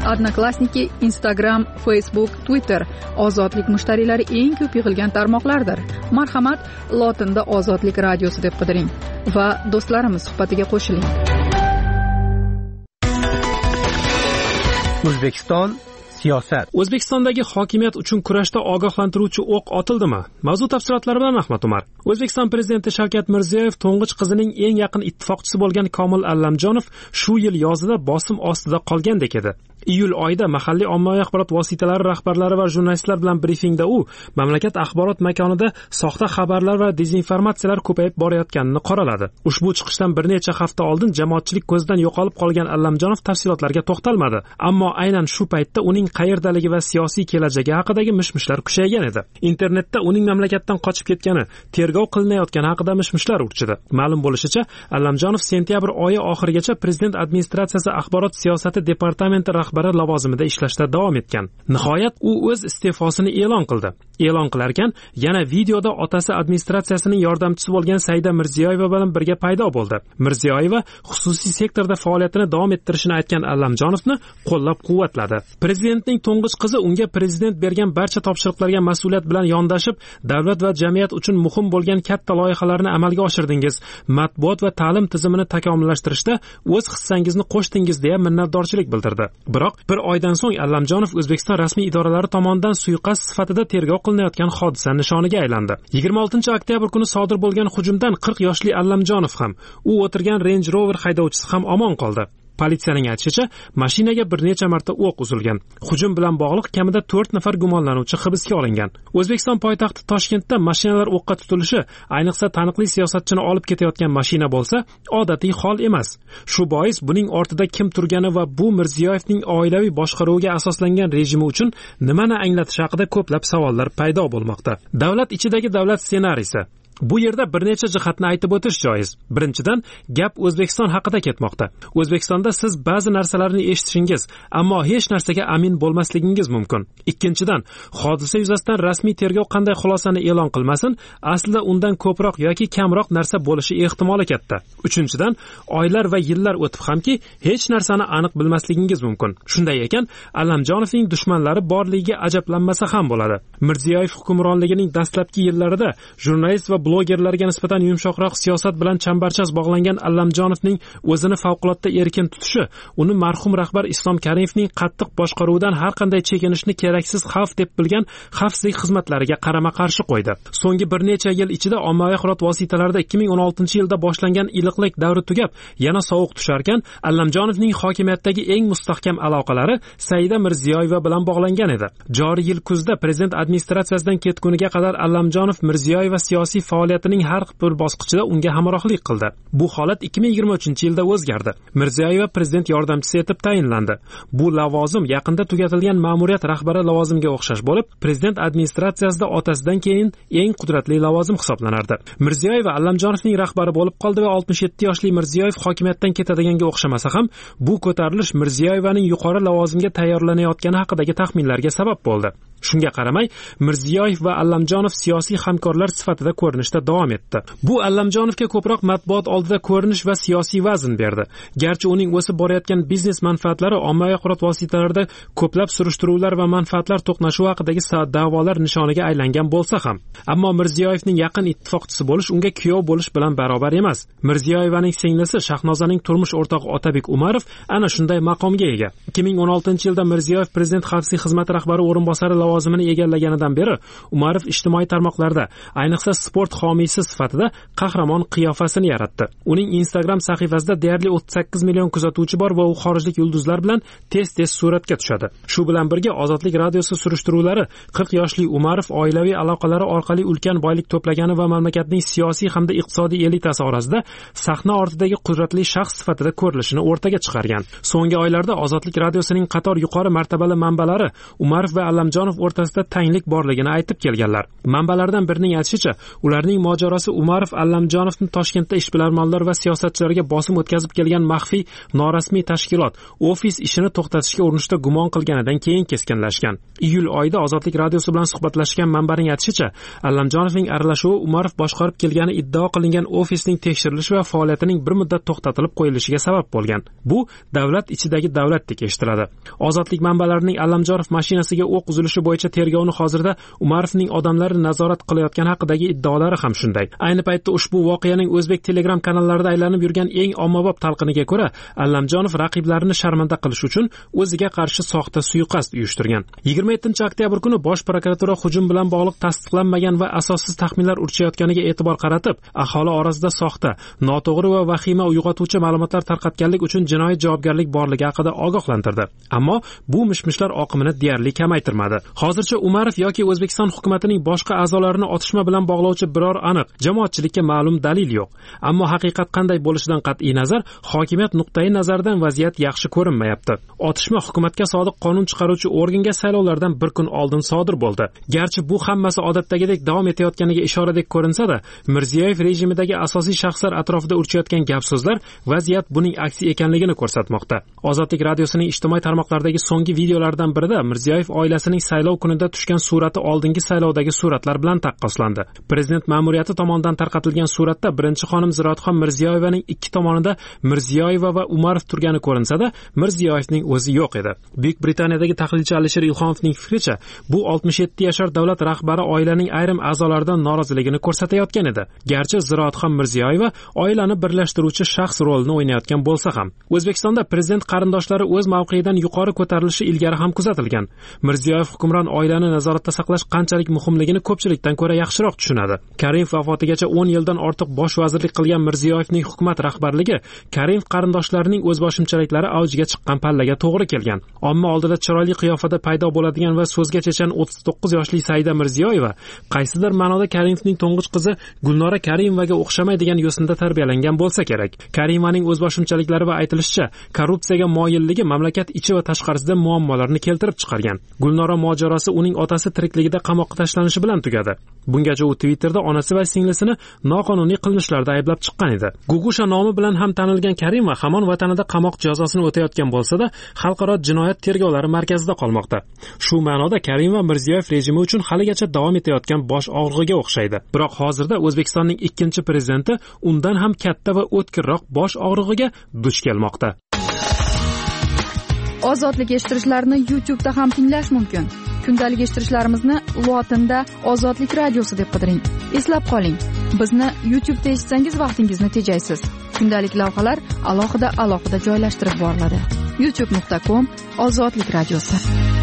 Odnoklassniki, Instagram, Facebook, Twitter ozodlik mushtariylari eng ko'p yig'ilgan tarmoqlardir. Marhamat, lotinda Ozodlik radiosi deb qidiring va do'stlarimiz suhbatiga qo'shiling. O'zbekiston siyosat. O'zbekistondagi hokimiyat uchun kurashda ogohlantiruvchi o'q otildimi? Mavzu tafsilotlari bilan Ahmad Umar. O'zbekiston prezidenti Shavkat Mirziyoyev to'ng'ich qizining eng yaqin ittifoqchisi bo'lgan Komil Allamjonov shu yil yozida bosim ostida qolgandek edi. Iyul oyida mahalliy ommaviy axborot vositalari rahbarlari va jurnalistlar bilan brifingda u mamlakat axborot makonida soxta xabarlar va dezinformatsiyalar ko'payib borayotganini qoraladi. Ushbu chiqishdan bir necha hafta oldin jamoatchilik ko'zdan yo'qolib qolgan Allamjonov tafsilotlarga to'xtalmadi, ammo aynan shu paytda uning qayerdaligi va siyosiy kelajagi haqidagi mishmishlar kuchaygan edi. Internetda uning mamlakatdan qochib ketgani, tergov qilinayotgani haqida mishmishlar urchidi. Ma'lum bo'lishicha, Allamjonov sentyabr oyi oxirigacha prezident administratsiyasi axborot siyosati departamenti rahbari lavozimida ishlashda davom etgan. Nihoyat u o'z iste'fosini e'lon qildi. E'lon qilarkan, yana videoda otasi administratsiyasining yordamchisi bo'lgan Saida Mirziyoyeva bilan birga paydo bo'ldi. Mirziyoyeva xususiy sektorda faoliyatini davom ettirishini aytgan Allamjonovni qo'llab-quvvatladi. Prezidentning to'ng'ich qizi unga prezident bergan barcha topshiriqlarga mas'uliyat bilan yondashib, davlat va jamiyat uchun muhim bo'lgan katta loyihalarni amalga oshirdingiz, matbuot va ta'lim tizimini takomillashtirishda o'z hissangizni qo'shdingiz deya minnatdorchilik bildirdi. Biroq bir oydan so'ng Allamjonov O'zbekiston rasmiy idoralari tomonidan suiqasd sifatida tergov qilinayotgan hodisa nishoniga aylandi. 26 oktyabr kuni sodir bo'lgan hujumdan 40 yoshli Allamjonov ham, u o'tirgan Range Rover haydovchisi ham omon qoldi. Politsiyaning aytishicha, mashinaga bir necha marta o'q uzilgan. Hujum bilan bog'liq kamida 4 nafar gumonlanuvchi hibsga olingan. O'zbekiston poytaxti Toshkentda mashinalar o'qqa tutilishi, ayniqsa taniqli siyosatchini olib ketayotgan mashina bo'lsa, odatiy hol emas. Shu bois buning ortida kim turgani va bu Mirziyoyevning oilaviy boshqaruviga asoslangan rejimi uchun nimani anglatish haqida ko'plab savollar paydo bo'lmoqda. Davlat ichidagi davlat ssenariysi. Bu yerda bir necha jihatni aytib o'tish joiz. Birinchidan, gap O'zbekiston haqida ketmoqda. O'zbekistonda siz ba'zi narsalarni eshitishingiz, ammo hech narsaga amin bo'lmasligingiz mumkin. Ikkinchidan, hodisa yuzasidan rasmiy tergov qanday xulosani e'lon qilmasin, aslida undan ko'proq yoki kamroq narsa bo'lishi ehtimoli katta. Uchinchidan, oylar va yillar o'tib hamki, hech narsani aniq bilmasligingiz mumkin. Shunday ekan, Allamjonovning dushmanlari borligiga ajablanmasa ham bo'ladi. Mirziyoyev hukmronligining dastlabki yillarida jurnalist va blogerlarga nisbatan yumshoqroq siyosat bilan chambarchas bog'langan Allamjonovning o'zini favqulodda erkin tutishi, uni marhum rahbar Islom Karimovning qattiq boshqaruvidan har qanday chekinishni keraksiz xavf deb bilgan xavfsizlik xizmatlariga qarama-qarshi qo'ydi. So'nggi bir necha yil ichida ommaviy axborot vositalarida 2016-yilda boshlangan iliqlik davri tugab, yana sovuq tusharkan, Allamjonovning hokimiyatdagi eng mustahkam aloqalari Saida Mirziyoyeva bilan bog'langan edi. Joriy yil kuzda prezident administratsiyasidan ketguniga qadar Allamjonov Mirziyoyeva siyosiy faoliyatining har bir bosqichida unga hamrohlik qildi. Bu holat 2023-yilda o'zgardi. Mirziyoyeva prezident yordamchisi etib tayinlandi. Bu lavozim yaqinda tugatilgan ma'muriyat rahbari lavozimiga o'xshash bo'lib, prezident administratsiyasida otasidan keyin eng qudratli lavozim hisoblanardi. Mirziyoyeva Allamjonovning rahbari bo'lib qoldi va 67 yoshli Mirziyoyev hokimiyatdan ketadiganga o'xshamasa ham, bu ko'tarilish Mirziyoyevaning yuqori lavozimga tayyorlanayotgani haqidagi taxminlarga sabab bo'ldi. Shunga qaramay, Mirziyoyev va Allamjonov siyosiy hamkorlar sifatida ko'rinishda davom etdi. Bu Allamjonovga ko'proq matbuot oldida ko'rinish va siyosiy vazn berdi. Garchi uning o'sib borayotgan biznes manfaatlari ommaviy axborot vositalarida ko'plab surishtiruvlar va manfaatlar to'qnashuvi haqidagi da'volar nishoniga aylangan bo'lsa ham, ammo Mirziyoyevning yaqin ittifoqchisi bo'lish unga kuyov bo'lish bilan barobar emas. Mirziyoyevaning singlisi Shahnozaning turmush o'rtog'i Otabek Umarov ana shunday maqomga ega. 2016-yilda Mirziyoyev prezident xavfsizlik xizmati rahbari o'rinbosari lavozimini egallaganidan beri Umarov ijtimoiy tarmoqlarda, ayniqsa sport homiysi sifatida qahramon qiyofasini yaratdi. Uning Instagram sahifasida deyarli 38 million kuzatuvchi bor va u xorijlik yulduzlar bilan tez-tez suratga tushadi. Shu bilan birga Ozodlik radiosi surishtiruvlari 40 yoshli Umarov oilaviy aloqalari orqali ulkan boylik to'plagani va mamlakatning siyosiy hamda iqtisodiy elitasi orasida sahna ortidagi qudratli shaxs sifatida ko'rilishini o'rtaga chiqargan. So'nggi oylarda Ozodlik radiosining qator yuqori martabali manbalari Umarov va Allamjonov o'rtasida tanglik borligini aytib kelganlar. Manbalardan birining aytishicha, ularning mojarosi Umarov Allamjonovni Toshkentda ishbilarmonlar va siyosatchilarga bosim o'tkazib kelgan maxfiy norasmiy tashkilot ofis ishini to'xtatishga urinishda gumon qilganidan keyin keskinlashgan. Iyul oyida Ozodlik radiosi bilan suhbatlashgan manbaning aytishicha, Allamjonovning aralashuvi Umarov boshqarib kelgani iddao qilingan ofisning tekshirilishi va faoliyatining bir muddat to'xtatilib qo'yilishiga sabab bo'lgan. Bu davlat ichidagi davlatdek eshitdi. eshitiladi. Ozodlik manbalarining Allamjonov mashinasiga o'q uzilishi bo'yicha tergovni hozirda Umarovning odamlari nazorat qilayotgani haqidagi iddaolari ham shunday. Ayni paytda ushbu voqeaning o'zbek Telegram kanallarida aylanib yurgan eng ommabop talqiniga ko'ra, Allamjonov raqiblarini sharmanda qilish uchun o'ziga qarshi soxta suiqasd uyushtirgan. 27-oktyabr kuni Bosh prokuratura hujum bilan bog'liq tasdiqlanmagan va asossiz taxminlar urchayotganiga e'tibor qaratib, aholi orasida soxta, noto'g'ri va vahima uyg'otuvchi ma'lumotlar tarqatganlik uchun jinoiy javobgarlik borligi haqida ogohlantirdi. Ammo bu mishmishlar oqimini deyarli kamaytirmadi. Hozircha Umarov yoki O'zbekiston hukumatining boshqa a'zolarini otishma bilan bog'lovchi biror aniq jamoatchilikka ma'lum dalil yo'q. Ammo haqiqat qanday bo'lishidan qat'iy nazar, hokimiyat nuqtai nazaridan vaziyat yaxshi ko'rinmayapti. Otishma hukumatga sodiq qonun chiqaruvchi organga saylovlardan bir kun oldin sodir bo'ldi. Garchi bu hammasi odatdagidek davom etayotganiga ishoradek ko'rinsa-da, Mirziyoyev rejimidagi asosiy shaxslar atrofida urchayotgan gap-so'zlar vaziyat buning aksi ekanligini ko'rsatmoqda. Ozodlik radiosining ijtimoiy tarmoqlardagi so'nggi videolardan birida Mirziyoyev oilasining saylov kunida tushgan surati oldingi saylovdagi suratlar bilan taqqoslandi. Prezident ma'muriyati tomonidan tarqatilgan suratda birinchi xonim Ziroatxon Mirziyoyevaning ikki tomonida Mirziyoyeva va Umarov turgani ko'rinsa-da, Mirziyoyevning o'zi yo'q edi. Buyuk Britaniyadagi tahlilchi Alisher Ilhomovning fikricha, bu 67 yashar davlat rahbari oilaning ayrim a'zolaridan noroziligini ko'rsatayotgan edi. Garchi Ziroatxon Mirziyoyeva oilani birlashtiruvchi shaxs rolini o'ynayotgan bo'lsa ham, O'zbekistonda prezident qarindoshlari o'z mavqeyidan yuqori ko'tarilishi ilgari ham kuzatilgan. Mirziyoyev hukmron oilani nazoratda saqlash qanchalik muhimligini ko'pchilikdan ko'ra yaxshiroq tushunadi. Karimov vafotigacha 10 yildan ortiq bosh vazirlik qilgan Mirziyoyevning hukumat rahbarligi Karimov qarindoshlarining o'zboshimchaliklari avjiga chiqqan pallaga to'g'ri kelgan. Omma oldida chiroyli qiyofada paydo bo'ladigan va so'zga chechan 39 yoshli Saida Mirziyoyeva qaysidir ma'noda Karimovning to'ng'ich qizi Gulnora Karimovaga o'xshamaydigan yo'sinda tarbiyalangan bo'lsa kerak. Karimovaning o'zboshimchaliklari va aytilishicha, korrupsiyaga moyilligi mamlakat ichi va tashqarisida muammolarni keltirib chiqargan. Gulnora mojarosi uning otasi tirikligida qamoqqa tashlanishi bilan tugadi. Bungacha u Twitterda onasi va singlisini noqonuniy qilmishlarda ayblab chiqqan edi. Gugusha nomi bilan ham tanilgan Karimova hamon vatanida qamoq jazosini o'tayotgan bo'lsa-da, xalqaro jinoyat tergovlari markazida qolmoqda. Shu ma'noda Karimova Mirziyoyev rejimi uchun haligacha davom etayotgan bosh og'rig'iga o'xshaydi. Biroq hozirda O'zbekistonning ikkinchi prezidenti undan ham katta va o'tkirroq bosh og'rig'iga duch kelmoqda. Ozodlik eshittirishlarni YouTube'da ham tinglash mumkin. Kundalik eshittirishlarimizni lotinda Ozodlik radiosi deb qidiring. Eslab qoling, bizni YouTube'da eshitsangiz vaqtingizni tejaysiz. Kundalik lavhalar alohida joylashtirib boriladi. youtube.com/Ozodlik radiosi.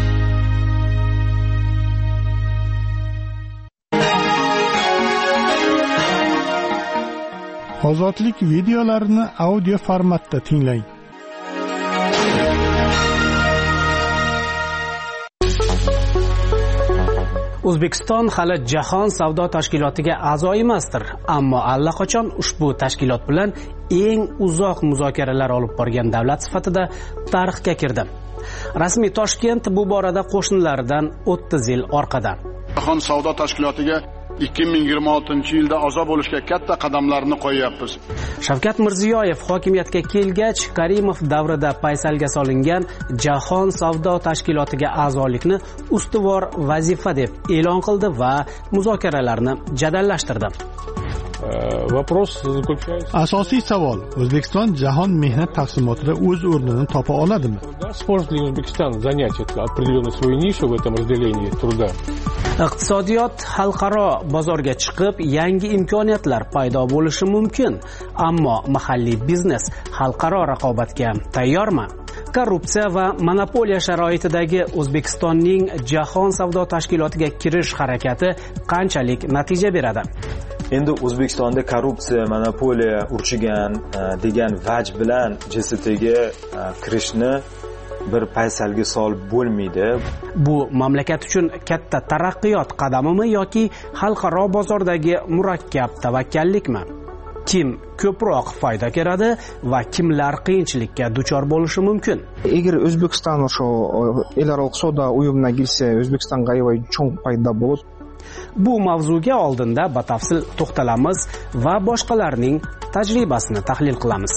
Ozodlik videolarini audio formatda tinglang. O'zbekiston hali Jahon savdo tashkilotiga a'zo emasdir, ammo allaqachon ushbu tashkilot bilan eng uzoq muzokaralar olib borgan davlat sifatida tarixga kirdi. Rasmiy Toshkent bu borada qo'shnilaridan 30 yil orqada. Jahon savdo tashkilotiga 2026-yilda a'zo bo'lishga katta qadamlarni qo'yyapmiz. Shavkat Mirziyoyev hokimiyatga kelgach, Karimov davrida paysalga solingan Jahon savdo tashkilotiga a'zolikni ustuvor vazifa deb e'lon qildi va muzokaralarni jadallashtirdi. Asosiy savol: O'zbekiston jahon mehnat taqsimotida o'z o'rnini topa oladimi? Сможет ли Узбекистан занять определенную свою нишу в этом разделении труда? Iqtisodiyot xalqaro bozorga chiqib, yangi imkoniyatlar paydo bo'lishi mumkin, ammo mahalliy biznes xalqaro raqobatga tayyormi? Korrupsiya va monopoliya sharoitidagi O'zbekistonning Jahon savdo tashkilotiga kirish harakati qanchalik natija beradi? Endi O'zbekistonda korrupsiya, monopoliya urchigan degan vaj bilan JSTga kirishni bir paysalga solib bo'lmaydi. Bu mamlakat uchun katta taraqqiyot qadamimi yoki xalqaro bozordagi murakkab tavakkallikmi? Kim ko'proq foyda ko'radi va kimlar qiyinchilikka duchor bo'lishi mumkin? Agar O'zbekiston shu elaro savdo uyumiga kirsa, O'zbekistonga cho'ng foyda bo'ladi. Bu mavzuga oldinda batafsil to'xtalamiz va boshqalarning tajribasini tahlil qilamiz.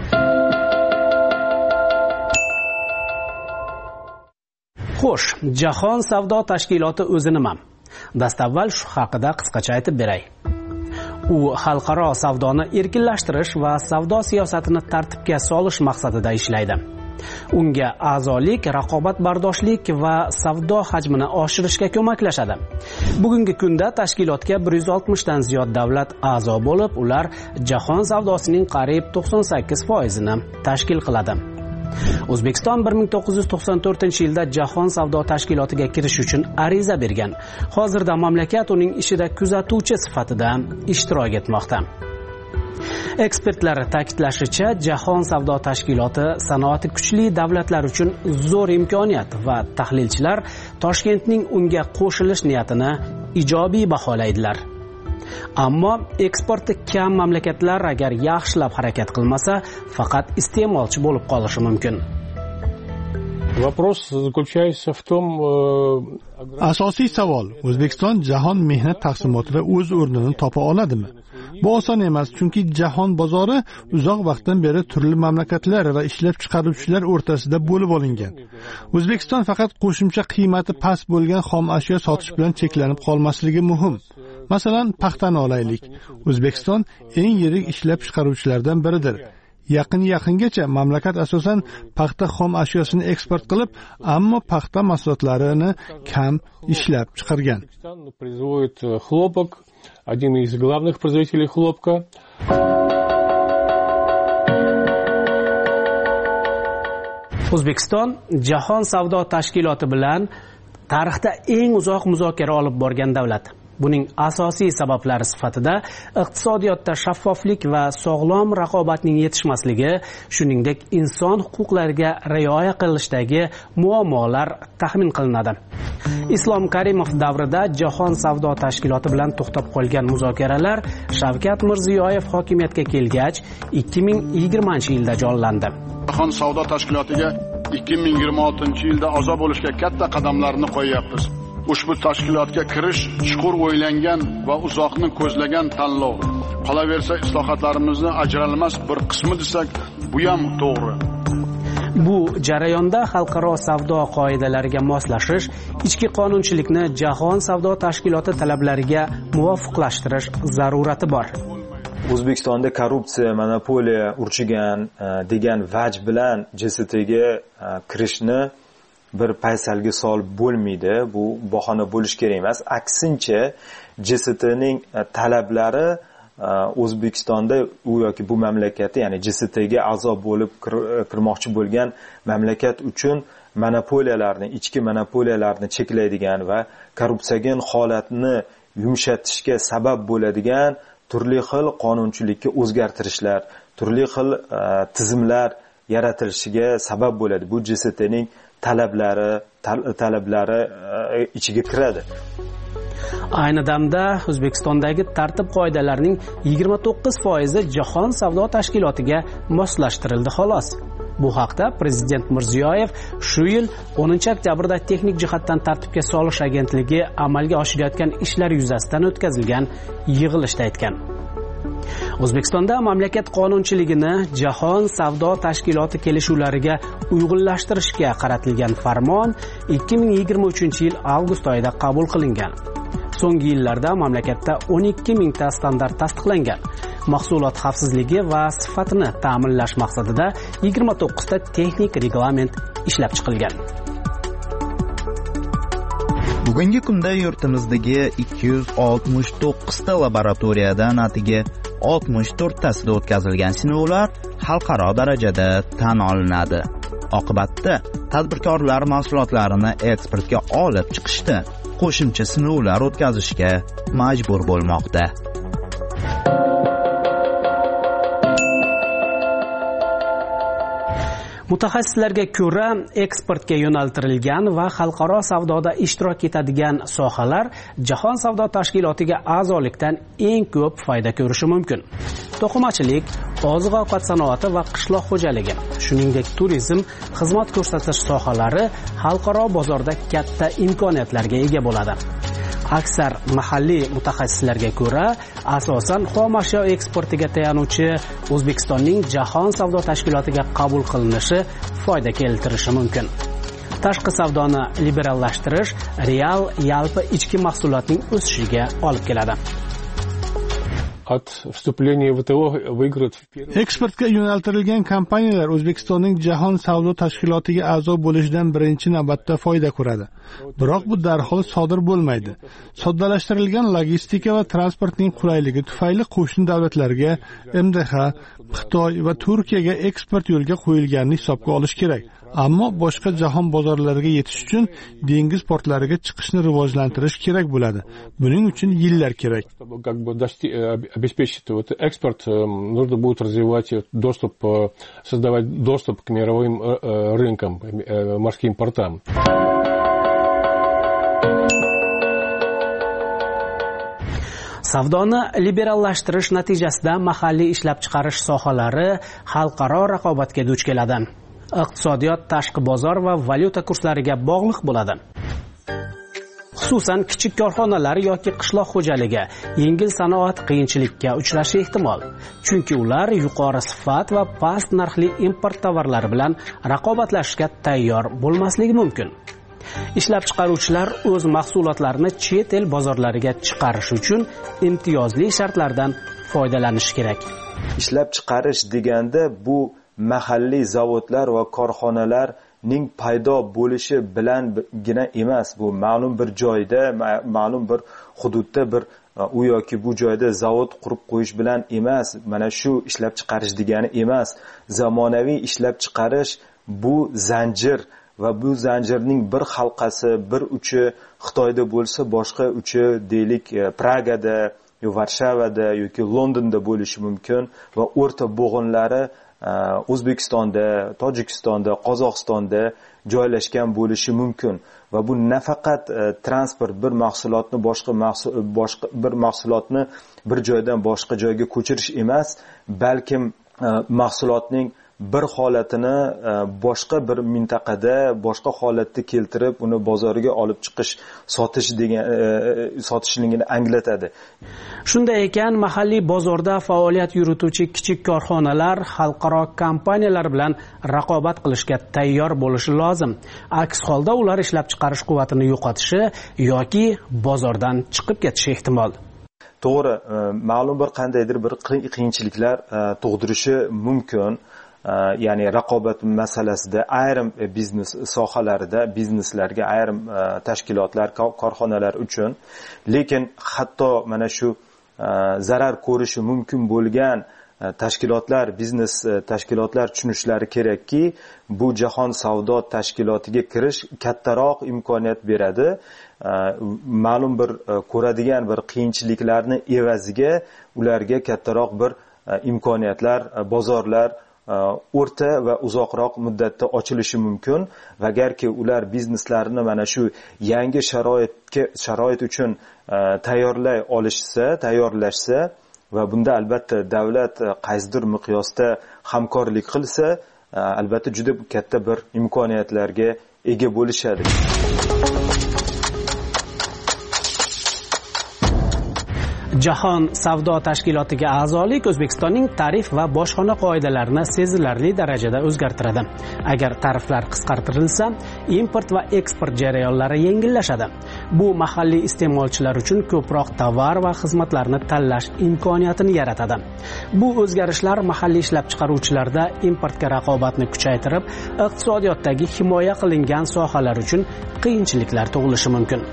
Xo'sh, Jahon savdo tashkiloti o'zi nima? Dastavval shu haqida qisqacha aytib beray. U xalqaro savdoni erkinlashtirish va savdo siyosatini tartibga solish maqsadida ishlaydi. Unga a'zolik raqobatbardoshlik va savdo hajmini oshirishga ko'maklashadi. Bugungi kunda tashkilotga 160 dan ziyod davlat a'zo bo'lib, ular jahon savdosining qariyb 98%ni tashkil qiladi. O'zbekiston 1994-yilda Jahon savdo tashkilotiga kirish uchun ariza bergan. Hozirda mamlakat uning ishida kuzatuvchi sifatida ishtirok etmoqda. Ekspertlar ta'kidlashicha, Jahon savdo tashkiloti sanoati kuchli davlatlar uchun zo'r imkoniyat va tahlilchilar Toshkentning unga qo'shilish niyatini ijobiy baholaydilar. Ammo eksporti kam mamlakatlar agar yaxshilab harakat qilmasa, faqat iste'molchi bo'lib qolishi mumkin. Вопрос заключается в том, asosiy savol, O'zbekiston jahon mehnat taqsimotida o'z o'rnini topa oladimi? Bu oson emas, chunki jahon bozori uzoq vaqtdan beri turli mamlakatlar va ishlab chiqaruvchilar o'rtasida bo'lib olingan. O'zbekiston faqat qo'shimcha qiymati past bo'lgan xom ashyo sotish bilan cheklanib qolmasligi muhim. Masalan, paxtani olaylik. O'zbekiston eng yirik ishlab chiqaruvchilardan biridir. Yaqingacha mamlakat asosan paxta xom ashyosini eksport qilib, ammo paxta mahsulotlarini kam ishlab chiqargan. Производит хлопок, один из главных производителей хлопка. O'zbekiston Jahon savdo tashkiloti bilan tarixda eng uzoq muzokara olib borgan davlat. Buning asosiy sabablari sifatida iqtisodiyotda shaffoflik va sog'lom raqobatning yetishmasligi, shuningdek inson huquqlariga rioya qilishdagi muammolar taxmin qilinadi. Islom Karimov davrida Jahon savdo tashkiloti bilan to'xtab qolgan muzokaralar Shavkat Mirziyoyev hokimiyatga kelgach 2020-yilda jonlandi. Jahon savdo tashkilotiga 2026-yilda a'zo bo'lishga katta qadamlarni qo'yyapmiz. Ushbu tashkilotga kirish chuqur o'ylangan va uzoqni ko'zlagan tanlov. Qolaversa, islohotlarimizni ajralmas bir qismi desak, bu ham to'g'ri. Bu jarayonda xalqaro savdo qoidalariga moslashish, ichki qonunchilikni Jahon savdo tashkiloti talablariga muvofiqlashtirish zarurati bor. O'zbekistonda korrupsiya, monopoliya urchigan degan vaj bilan JSTga kirishni bir paysalga solib bo'lmaydi. Bu bahona bo'lish kerak emas. Aksincha, JSTning talablari O'zbekistonda u yoki bu mamlakatda, ya'ni JSTga a'zo bo'lib kirmoqchi bo'lgan mamlakat uchun monopoliyalarni, ichki monopoliyalarni cheklaydigan va korrupsiogen holatni yumshatishga sabab bo'ladigan turli xil qonunchilikka o'zgartirishlar, turli xil tizimlar yaratilishiga sabab bo'ladi. Bu JSTning talablari ichiga kiradi. Ayni damda O'zbekistondagi tartib qoidalarining 29% Jahon savdo tashkilotiga moslashtirildi xolos. Bu haqda Prezident Mirziyoyev shu yil 10-oktyabrda texnik jihatdan tartibga solish agentligi amalga oshirayotgan ishlar yuzasidan o'tkazilgan yig'ilishda aytgan. O'zbekistonda mamlakat qonunchiligini Jahon savdo tashkiloti kelishuvlariga uyg'unlashtirishga qaratilgan farmon 2023-yil avgust oyida qabul qilingan. So'nggi yillarda mamlakatda 12 mingta standart tasdiqlangan. Mahsulot xavfsizligi va sifatini ta'minlash maqsadida 29 ta texnik reglament ishlab chiqilgan. Bugungi kunda yurtimizdagi 269 ta laboratoriyadan atigi 64 tasida o'tkazilgan sinovlar xalqaro darajada tan olinadi. Oqibatda tadbirkorlar mahsulotlarini eksportga olib chiqishda qo'shimcha sinovlar o'tkazishga majbur bo'lmoqda. Mutaxassislarga ko'ra, eksportga yo'naltirilgan va xalqaro savdoda ishtirok etadigan sohalar Jahon savdo tashkilotiga a'zolikdan eng ko'p foyda ko'rishi mumkin. To'qimachilik, oziq-ovqat sanoati va qishloq xo'jaligi, shuningdek turizm, xizmat ko'rsatish sohalari xalqaro bozorda katta imkoniyatlarga ega bo'ladi. Aksar mahalliy mutaxassislarga ko'ra, asosan xom ashyo eksportiga tayanuvchi O'zbekistonning Jahon savdo tashkilotiga qabul qilinishi foyda keltirishi mumkin. Tashqi savdoni liberallashtirish real yalpi ichki mahsulotning o'sishiga olib keladi. от вступления в ВТО выиграют в первую. Eksportga yo'naltirilgan kompaniyalar O'zbekistonning Jahon savdo tashkilotiga a'zo bo'lishidan birinchi navbatda foyda ko'radi. Biroq bu darhol sodir bo'lmaydi. Soddalashtirilgan logistika va transportning qulayligi tufayli qo'shni davlatlarga, MDH, Xitoy va Turkiyaga eksport yo'lga qo'yilganini hisobga olish kerak. Ammo boshqa jahon bozorlariga yetish uchun dengiz portlariga chiqishni rivojlantirish kerak bo'ladi. Buning uchun yillar kerak. Как бы обеспечить вот экспорт, нужно будет развивать доступ, создавать доступ к мировым рынкам, морским портам. Savdoni liberallashtirish natijasida mahalliy ishlab chiqarish sohalari xalqaro raqobatga duch keladi. Iqtisodiyot tashqi bozor va valyuta kurslariga bog'liq bo'ladi. Xususan kichik korxonalar yoki qishloq xo'jaligi, yengil sanoat qiyinchilikka uchrashi ehtimol. Chunki ular yuqori sifat va past narxli import tovarlari bilan raqobatlashishga tayyor bo'lmasligi mumkin. Ishlab chiqaruvchilar o'z mahsulotlarini chet el bozorlariga chiqarish uchun imtiyozli shartlardan foydalanishi kerak. Ishlab chiqarish deganda bu mahalliy zavodlar va korxonalarning paydo bo'lishi bilangina emas. Bu ma'lum bir joyda, ma'lum bir hududda bir u yoki bu joyda zavod qurib qo'yish bilan emas. Mana shu ishlab chiqarish degani emas. Zamonaviy ishlab chiqarish bu zanjir va bu zanjirning bir halqasi, bir uchi Xitoyda bo'lsa, boshqa uchi deylik Pragada, Varshavada yoki Londonda bo'lishi mumkin va o'rta bo'g'inlari O'zbekistonda, Tojikistonda, Qozog'istonda joylashgan bo'lishi mumkin va bu nafaqat transport bir mahsulotni bir mahsulotni bir joydan boshqa joyga ko'chirish emas, balkim mahsulotning bir holatini boshqa bir mintaqada boshqa holatda keltirib uni bozorga olib chiqish, sotishligini anglatadi. Shunday ekan, mahalliy bozorda faoliyat yurituvchi kichik korxonalar xalqaro kompaniyalar bilan raqobat qilishga tayyor bo'lishi lozim. Aks holda ular ishlab chiqarish quvvatini yo'qotishi yoki bozordan chiqib ketishi ehtimol. To'g'ri, ma'lum bir qandaydir bir qiyinchiliklar tug'dirishi mumkin. Ya'ni raqobat masalasida ayrim biznes sohalarida bizneslarga ayrim tashkilotlar, korxonalar uchun, lekin hatto mana shu zarar ko'rishi mumkin bo'lgan tashkilotlar, biznes tashkilotlar tushunishlari kerakki, bu jahon savdo tashkilotiga kirish kattaroq imkoniyat beradi. Ma'lum bir ko'radigan bir qiyinchiliklarni evaziga ularga kattaroq bir imkoniyatlar, bozorlar o'rta va uzoqroq muddatda ochilishi mumkin va agarki ular bizneslarini mana shu yangi sharoit uchun tayyorlashsa va bunda albatta davlat qaysidir miqyosda hamkorlik qilsa, albatta juda katta bir imkoniyatlarga ega bo'lishadi. Jahon savdo tashkilotiga a'zolik O'zbekistonning tarif va bojxona qoidalarini sezilarli darajada o'zgartiradi. Agar tariflar qisqartirilsa, import va eksport jarayonlari yengillashadi. Bu mahalliy iste'molchilar uchun ko'proq tovar va xizmatlarni tanlash imkoniyatini yaratadi. Bu o'zgarishlar mahalliy ishlab chiqaruvchilarda importga raqobatni kuchaytirib, iqtisodiyotdagi himoya qilingan sohalar uchun qiyinchiliklar tug'ilishi mumkin.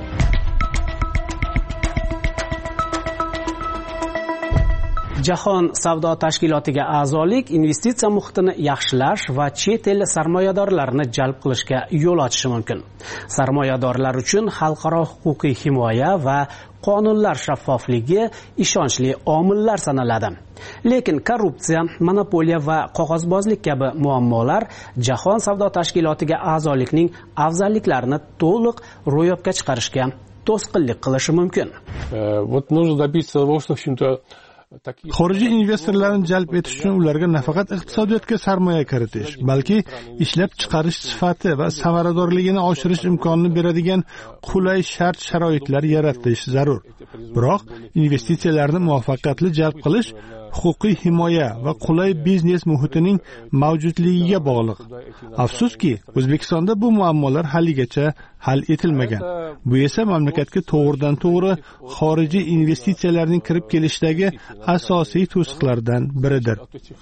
Jahon savdo tashkilotiga a'zolik investitsiya muhitini yaxshilash va chet el sarmoyadorlarini jalb qilishga yo'l ochishi mumkin. Sarmoyadorlar uchun xalqaro huquqiy himoya va qonunlar shaffofligi ishonchli omillar sanaladi. Lekin korrupsiya, monopoliya va qog'ozbozlik kabi muammolar Jahon savdo tashkilotiga a'zolikning afzalliklarini to'liq ro'yobga chiqarishga to'sqinlik qilishi mumkin. Вот нужно добиться того, что в общем-то xorijiy investorlarni jalb etish uchun ularga nafaqat iqtisodiyotga sarmoya kiritish, balki ishlab chiqarish sifati va samaradorligini oshirish imkonini beradigan qulay shart-sharoitlar yaratish zarur. Biroq investitsiyalarni muvaffaqiyatli jalb qilish huquqiy himoya va qulay biznes muhitining mavjudligiga bog'liq. Afsuski, O'zbekistonda bu muammolar haligacha hal etilmagan. Bu esa mamlakatga to'g'ridan-to'g'ri xorijiy investitsiyalarning kirib kelishdagi asosiy to'siqlardan biridir.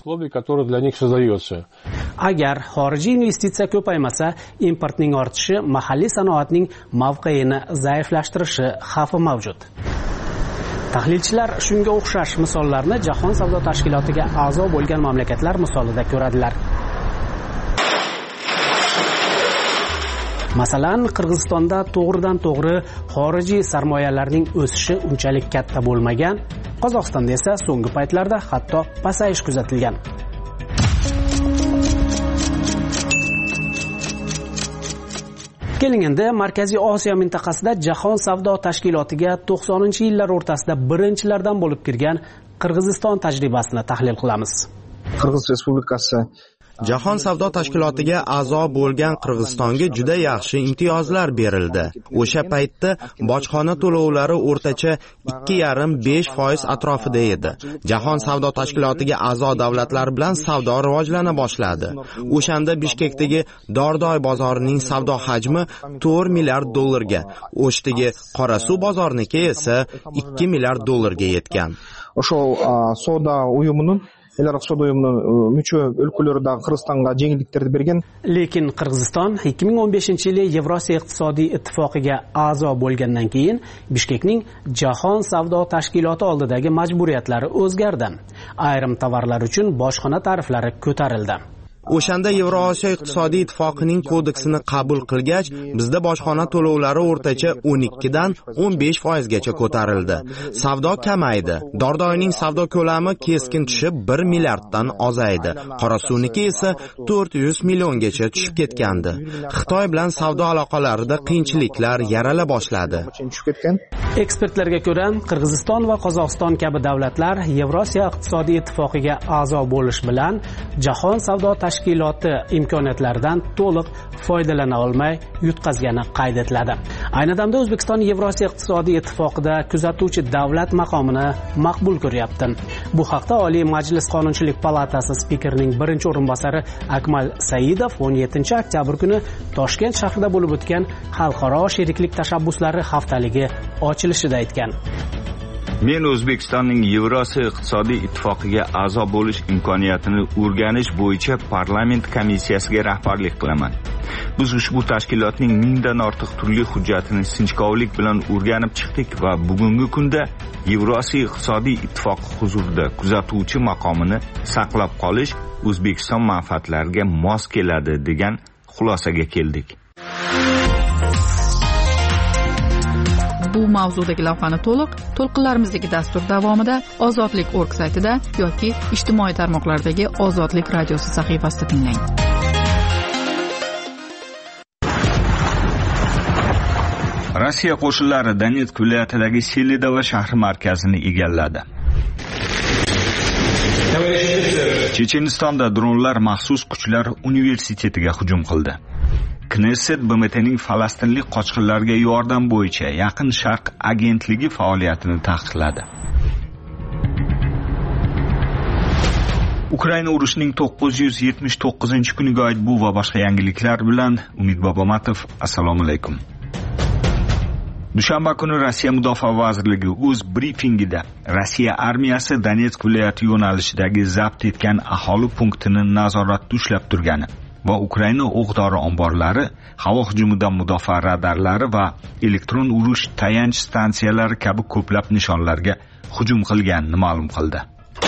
Agar xorijiy investitsiya ko'paymasa, importning ortishi mahalliy sanoatning mavqeini zaiflashtirishi xavfi mavjud. Tahlilchilar shunga o'xshash misollarni Jahon savdo tashkilotiga a'zo bo'lgan mamlakatlar misolida ko'radilar. Masalan, Qirg'izistonda to'g'ridan-to'g'ri xorijiy sarmoyalarning o'sishi unchalik katta bo'lmagan, Qozog'istonda esa so'nggi paytlarda hatto pasayish kuzatilgan. Keling endi Markaziy Osiyo mintaqasida Jahon savdo tashkilotiga 90-yillar o'rtasida birinchilardan bo'lib kirgan Qirg'iziston tajribasini tahlil qilamiz. Qirg'iz Respublikasi Jahon savdo tashkilotiga a'zo bo'lgan Qirg'izistonga juda yaxshi imtiyozlar berildi. O'sha paytda bojxona to'lovlari o'rtacha 2,5% atrofida edi. Jahon savdo tashkilotiga a'zo davlatlar bilan savdo rivojlana boshladi. O'shanda Bishkekdagi Dordoy bozorining savdo hajmi 4 milliard dollarga, O'shdagi Qorasuv bozorniki esa 2 milliard dollarga yetgan. O'sha savdo uyumining Elaraq savdo uyumining müçe өлkөлөрү Qirg'izistonga жеңилдиктерди bergan. Lekin Qirg'iziston 2015-yili Yevrosiyo iqtisodiy ittifoqiga a'zo bo'lgandan keyin Bishkekning Jahon savdo tashkiloti oldidagi majburiyatlari o'zgardi. Ayrim tovarlar uchun bojxona tariflari ko'tarildi. O'shanda Yevrosiyo iqtisodiy ittifoqining kodeksini qabul qilgach, bizda bojxona to'lovlari o'rtacha 12 dan 15% gacha ko'tarildi. Savdo kamaydi. Dordoyning savdo ko'lami keskin tushib 1 milliarddan ozaydi. Qorasuvniki esa 400 milliongacha tushib ketgandi. Xitoy bilan savdo aloqalarida qiyinchiliklar yarala boshladi. Ekspertlarga ko'ra, Qirg'iziston va Qozog'iston kabi davlatlar Yevrosiyo iqtisodiy ittifoqiga a'zo bo'lish bilan Jahon savdo tashkiloti imkoniyatlaridan to'liq foydalana olmay yutqazgani qayd etiladi. Ayni damda O'zbekiston Yevrosiyo iqtisodiy ittifoqida kuzatuvchi davlat maqomini maqbul ko'ryapti. Bu haqda Oliy Majlis Qonunchilik palatasi spikerining birinchi o'rinbosari Akmal Saidov 17-oktyabr kuni Toshkent shahrida bo'lib o'tgan Xalqaro sheriklik tashabbuslari haftaligi ochilishida aytgan. Men O'zbekistonning Yevrosiyo iqtisodiy ittifoqiga a'zo bo'lish imkoniyatini o'rganish bo'yicha parlament komissiyasiga rahbarlik qilaman. Biz ushbu tashkilotning 1000 dan ortiq turli hujjatini sinchkovlik bilan o'rganib chiqdik va bugungi kunda Yevrosiyo iqtisodiy ittifoqi huzurida kuzatuvchi maqomini saqlab qolish O'zbekiston manfaatlariga mos keladi degan xulosaga keldik. Bu mavzudagi lavhani to'lqinlarimizdagi dastur davomida Ozodlik.org saytida yoki ijtimoiy tarmoqlardagi Ozodlik radiosi sahifasida tinglang. Rossiya qo'shinlari Donetsk viloyatidagi Selidovo shahri markazini egalladi. Chechenistonda dronlar maxsus kuchlar universitetiga hujum qildi. Knesset BMTning falastinlik qochqinlarga yordam bo'yicha Yaqin Sharq agentligi faoliyatini taqiqladi. Ukraina urushining 979-kuniga oid bu va boshqa yangiliklar bilan Umid Bobomatov. Assalomu alaykum. Dushanba kuni Rossiya Mudofaa vazirligi o'z brifingida Rossiya armiyasi Donetsk viloyati yo'nalishidagi zabt etgan aholi punktini nazoratda ushlab turgani va Ukraina o'q-dori omborlari, havo hujumidan mudofaa radarlari va elektron urush tayanch stansiyalari kabi ko'plab nishonlarga hujum qilganini ma'lum qildi.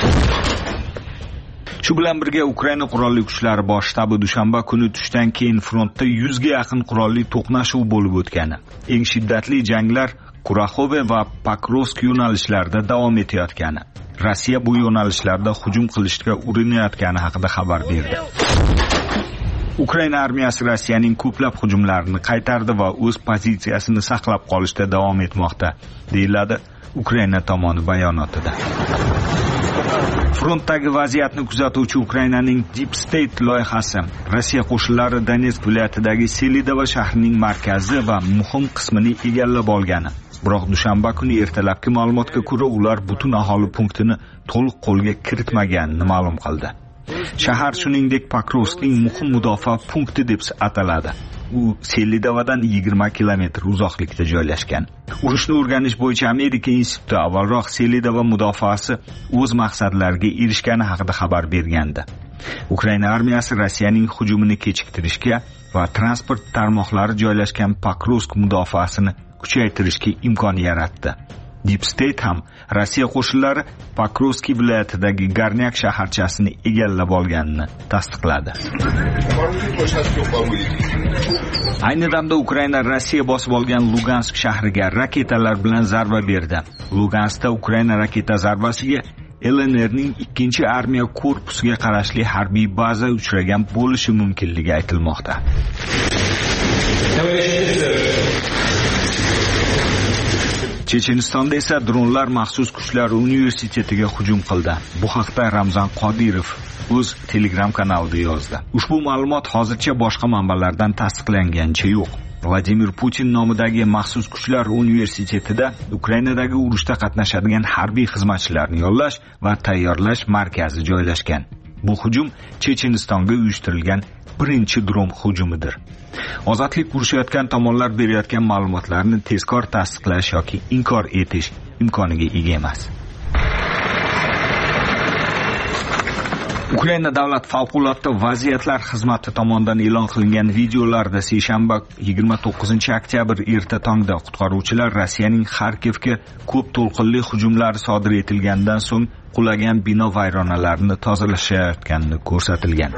Shu bilan birga Ukraina qurolli kuchlari bosh shtabi dushanba kuni tushdan keyin frontda 100 ga yaqin qurolli to'qnashuv bo'lib o'tgani, eng shiddatli janglar Kuraxove va Pokrovsk yo'nalishlarida davom etayotgani, Rossiya bu yo'nalishlarda hujum qilishga urinayotgani haqida xabar berdi. Ukraina armiyasi Rossiyaning ko'plab hujumlarini qaytardi va o'z pozitsiyasini saqlab qolishda davom etmoqda, deyiladi Ukraina tomoni bayonotida. Frontdagi vaziyatni kuzatuvchi Ukrainaning Deep State loyihasi Rossiya qo'shinlari Donetsk viloyatidagi Selidovo shahrining markazi va muhim qismini egallab olgani Biroq dushanba kuni ertalabki ma'lumotga ko'ra, ular butun aholi punktini to'liq qo'lga kiritmaganini ma'lum qildi. Shahar shuningdek Pokrovskning muhim mudofaa punkti deb ataladi. U Selidovadan 20 kilometr uzoqlikda joylashgan. Urushni o'rganish bo'yicha Amerika instituti avvalroq Selidova mudofaasi o'z maqsadlariga erishgani haqida xabar bergandi. Ukraina armiyasi Rossiyaning hujumini kechiktirishga va transport tarmoqlari joylashgan Pokrovsk mudofaasini kuchaytirishga imkon yaratdi. Deep State ham Rossiya qo'shinlari Pokrovsk viloyatidagi Garnyak shaharchasini egallab olganini tasdiqladi. Ayni damda Ukraina Rossiya bosib olgan Lugansk shahriga raketalar bilan zarba berdi. Luganskda Ukraina raketa zarbasiga LNRning 2-armiya korpusiga qarashli harbiy baza uchragan bo'lishi mumkinligi aytilmoqda. Chechenistonda esa dronlar maxsus kuchlar universitetiga hujum qildi. Bu haqda Ramzan Qodirov o'z Telegram kanalida yozdi. Ushbu ma'lumot hozircha boshqa manbalardan tasdiqlanganicha yo'q. Vladimir Putin nomidagi maxsus kuchlar universitetida Ukrainadagi urushda qatnashadigan harbiy xizmatchilarni yollash va tayyorlash markazi joylashgan. Bu hujum Chechenistonga uyushtirilgan birinchi dron hujumidir. Ozodlik urushayotgan tomonlar berayotgan ma'lumotlarni tezkor tasdiqlash yoki inkor etish imkoniga ega emas. Ukraina davlat favqulodda vaziyatlar xizmati tomonidan e'lon qilingan videolarda seshanba 29-oktyabr erta tongda qutqaruvchilar Rossiyaning Xarkivga ko'p to'lqinli hujumlari sodir etilgandan so'ng qulagan bino vayronalarini tozalashayotganini ko'rsatilgan.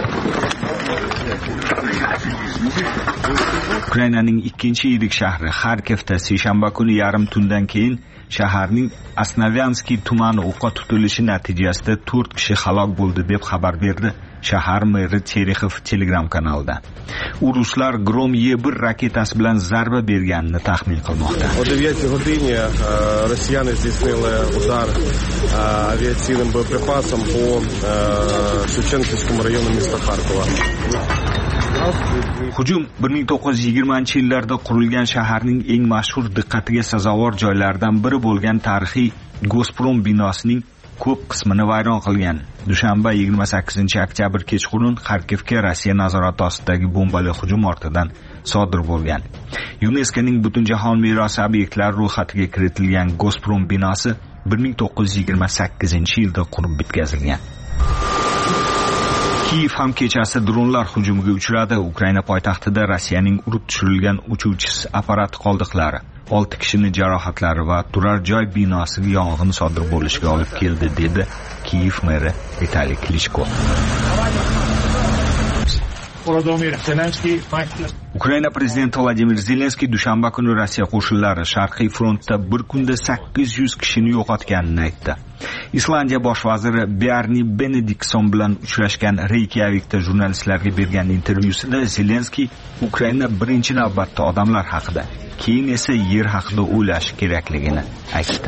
Ukrainaning ikkinchi yirik shahri Xarkivda seshanba kuni yarim tundan keyin shaharning Asnavyanskiy tumani o'qqa tutilishi natijasida 4 kishi halok bo'ldi deb xabar berdi shahar meri Terexov Telegram kanalida. U ruslar Grom E1 raketasi bilan zarba berganini taxmin qilmoqda. O 9 године россияне здійснили удар авіаційним боєприпасом по Шевченківському району міста Харкова. Hujum 1920-yillarda qurilgan shaharning eng mashhur diqqatiga sazovor joylaridan biri bo'lgan tarixiy Gazprom binosining ko'p qismini vayron qilgan. Dushanba 28-oktyabr kechqurun Xarkivga Rossiya nazorati ostidagi bombali hujum ortidan sodir bo'lgan. UNESCOning Butunjahon merosi obyektlari ro'yxatiga kiritilgan Gazprom binosi 1928-yilda qurib bitkazilgan. Kiyev ham kechasi dronlar hujumiga uchradi. Ukraina poytaxtida Rossiyaning urib tushirilgan uchuvchisiz apparat qoldiqlari 6 kishini jarohatlari va turar joy binosiga yong'in sodir bo'lishiga olib keldi, dedi Kiyev meri Vitaliy Klitschko. Ukraina prezidenti Vladimir Zelenskiy dushanba kuni Rossiya qo'shinlari Sharqiy frontda bir kunda 800 kishini yo'qotganini aytdi. Islandiya bosh vaziri Bjarni Benediktsson bilan uchrashgan Reykjavikda jurnalistlarga bergan intervyusida Zelenskiy Ukraina birinchi navbatda odamlar haqida, keyin esa yer haqida o'ylash kerakligini aytdi.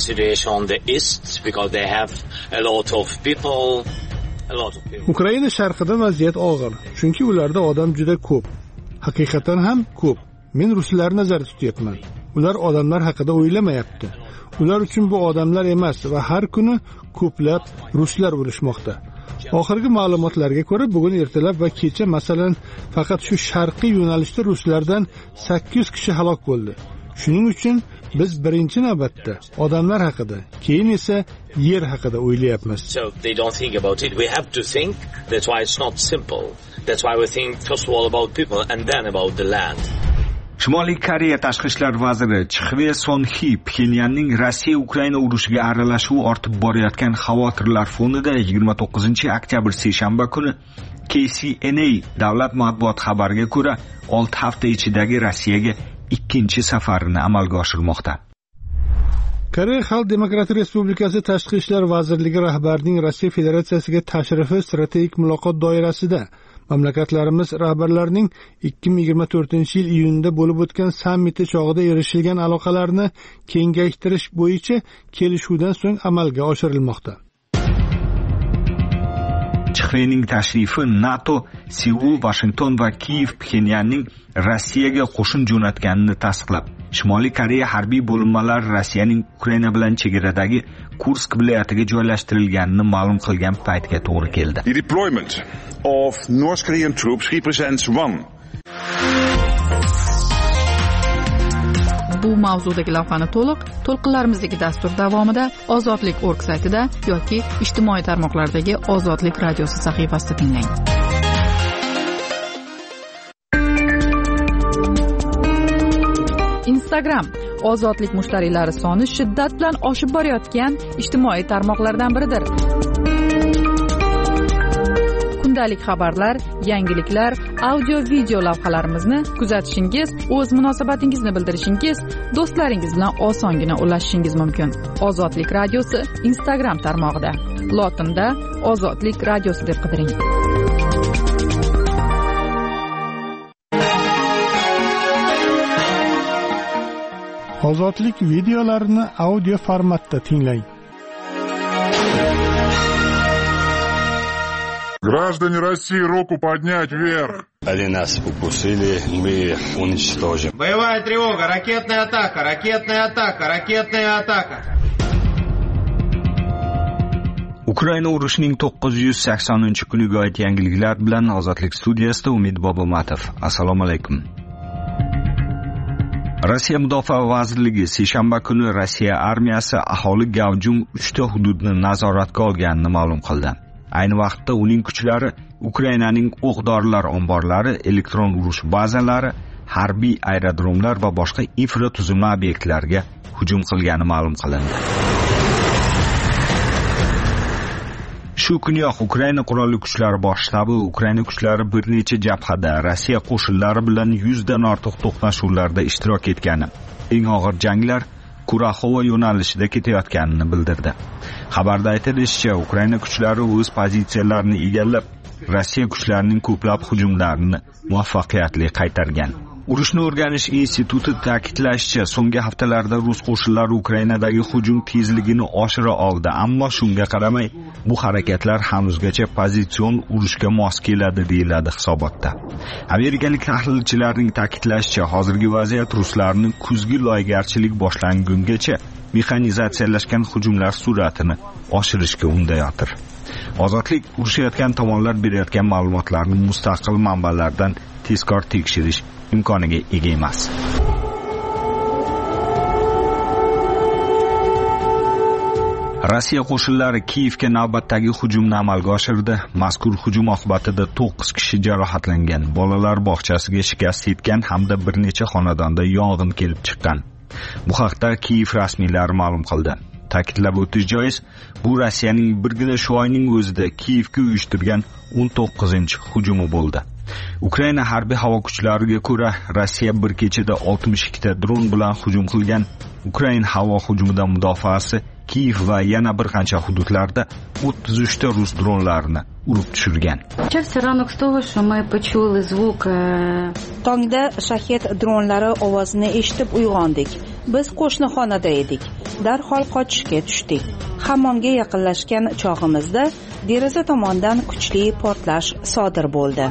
Ukraina sharqida vaziyat og'ir, chunki ularda odam juda ko'p. Haqiqatan ham ko'p. Men ruslar nazarda tutyapman. Ular odamlar haqida o'ylamayapti. Ular uchun bu odamlar emas va har kuni ko'plab ruslar o'lishmoqda. Oxirgi ma'lumotlarga ko'ra, bugun ertalab va kecha masalan faqat shu sharqiy yo'nalishda ruslardan 800 kishi halok bo'ldi. Shuning uchun biz birinchi navbatda odamlar haqida, keyin esa yer haqida o'ylayapmiz. So they don't think about it. We have to think. That's why it's not simple. That's why we think first of all about people and then about the land. Shimoliy Koreya tashqi ishlar vaziri Chxve Sonxi Pxenyanning Rossiya Ukraina urushiga aralashuvi ortib borayotgan xavotirlar fonida 29-oktyabr seshanba kuni KCNA davlat matbuot xabariga ko'ra 6 hafta ichidagi Rossiyaga ikkinchi safarini amalga oshirmoqda. Koreya Xalq Demokratik Respublikasi Tashqi ishlar vazirligi rahbarining Rossiya Federatsiyasiga tashrifi strategik muloqot doirasida mamlakatlarimiz rahbarlarining 2024-yil iyunda bo'lib o'tgan sammiti chog'ida erishilgan aloqalarni kengaytirish bo'yicha kelishuvdan so'ng amalga oshirilmoqda. Chxvening tashrifi NATO, Seul, Washington va Kiyev Pxenyanning Rossiyaga qo'shin jo'natganini tasdiqlab, Shimoliy Koreya harbiy bo'linmalari Rossiyaning Ukraina bilan chegaradagi Kursk viloyatiga joylashtirilganini ma'lum qilgan paytga to'g'ri keldi. The deployment of North Korean troops represents one. Bu mavzudagi lavhani to'lqinlarimizdagi dastur davomida Ozodlik.org saytida yoki ijtimoiy tarmoqlardagi Ozodlik radiosi sahifasida tinglang. Instagram Ozodlik mushtariylari soni shiddat bilan oshib borayotgan ijtimoiy tarmoqlardan biridir. Kundalik xabarlar, yangiliklar, audio-video lavhalarimizni kuzatishingiz, o'z munosabatingizni bildirishingiz, do'stlaringiz bilan osongina ulashishingiz mumkin. Ozodlik radiosi Instagram tarmog'ida. Lotinda Ozodlik radiosi deb qidiring. Ozodlik videolarini audio formatda tinglang. Граждане России, руку поднять вверх. Они нас укусили, мы их уничтожим. Боевая тревога, ракетная атака, ракетная атака, ракетная атака. Ukraina urushining 980-kuniga oid yangiliklar bilan Ozodlik studiyasida Umid Bobomatov. Assalomu alaykum. Rossiya Mudofaa vazirligi seshanba kuni Rossiya armiyasi aholi gavjum 3 ta hududni nazoratga olganini ma'lum qildi. Ayni vaqtda uning kuchlari Ukrainaning o'q-dorilar omborlari, elektron urush bazalari, harbiy aerodromlar va boshqa infratuzilma obyektlariga hujum qilgani ma'lum qilindi. Shu kuniyoq Ukraina qurolli kuchlari bosh shtabi Ukraina kuchlari bir necha jabhada Rossiya qo'shinlari bilan 100 dan ortiq to'qnashuvlarda ishtirok etgani, eng og'ir janglar Kuraxova yo'nalishida ketayotganini bildirdi. Xabarda aytilishicha, Ukraina kuchlari o'z pozitsiyalarini egallab, Rossiya kuchlarining ko'plab hujumlarini muvaffaqiyatli qaytargan. Urushni o'rganish instituti ta'kidlashicha, so'nggi haftalarda rus qo'shinlari Ukrainadagi hujum tezligini oshira oldi, ammo shunga qaramay, bu harakatlar hanuzgacha pozitsion urushga mos keladi deyiladi hisobotda. Amerikalik tahlilchilarning ta'kidlashicha, hozirgi vaziyat ruslarning kuzgi loygarchilik boshlangungacha mexanizatsiyalashgan hujumlar sur'atini oshirishga undayotir. Ozodlik urushayotgan tomonlar berayotgan ma'lumotlarni mustaqil manbalardan tezkor tekshirish imkoniga ega emas. Rossiya qo'shinlari Kiyevga navbatdagi hujumni amalga oshirdi. Mazkur hujum oqibatida 9 kishi jarohatlangan, bolalar bog'chasiga shikast yetgan hamda bir necha xonadonda yong'in kelib chiqqan. Bu haqda Kiyev rasmiylari ma'lum qildi. Ta'kidlab o'tish joiz, bu Rossiyaning birgina shu oyning o'zida Kiyevga uyushtirgan 19-hujumi bo'ldi. Ukraina harbiy havo kuchlariga ko'ra, Rossiya bir kechada 62 ta dron bilan hujum qilgan. Ukraina havo hujumidan mudofaasi Kiyev va yana bir qancha hududlarda 33 ta rus dronlarini urib tushirgan. Tongda shahed dronlari ovozini eshitib uyg'ondik. Biz qo'shnixonada edik. Darhol qochishga tushdik. Hammomga yaqinlashgan chog'imizda deraza tomondan kuchli portlash sodir bo'ldi.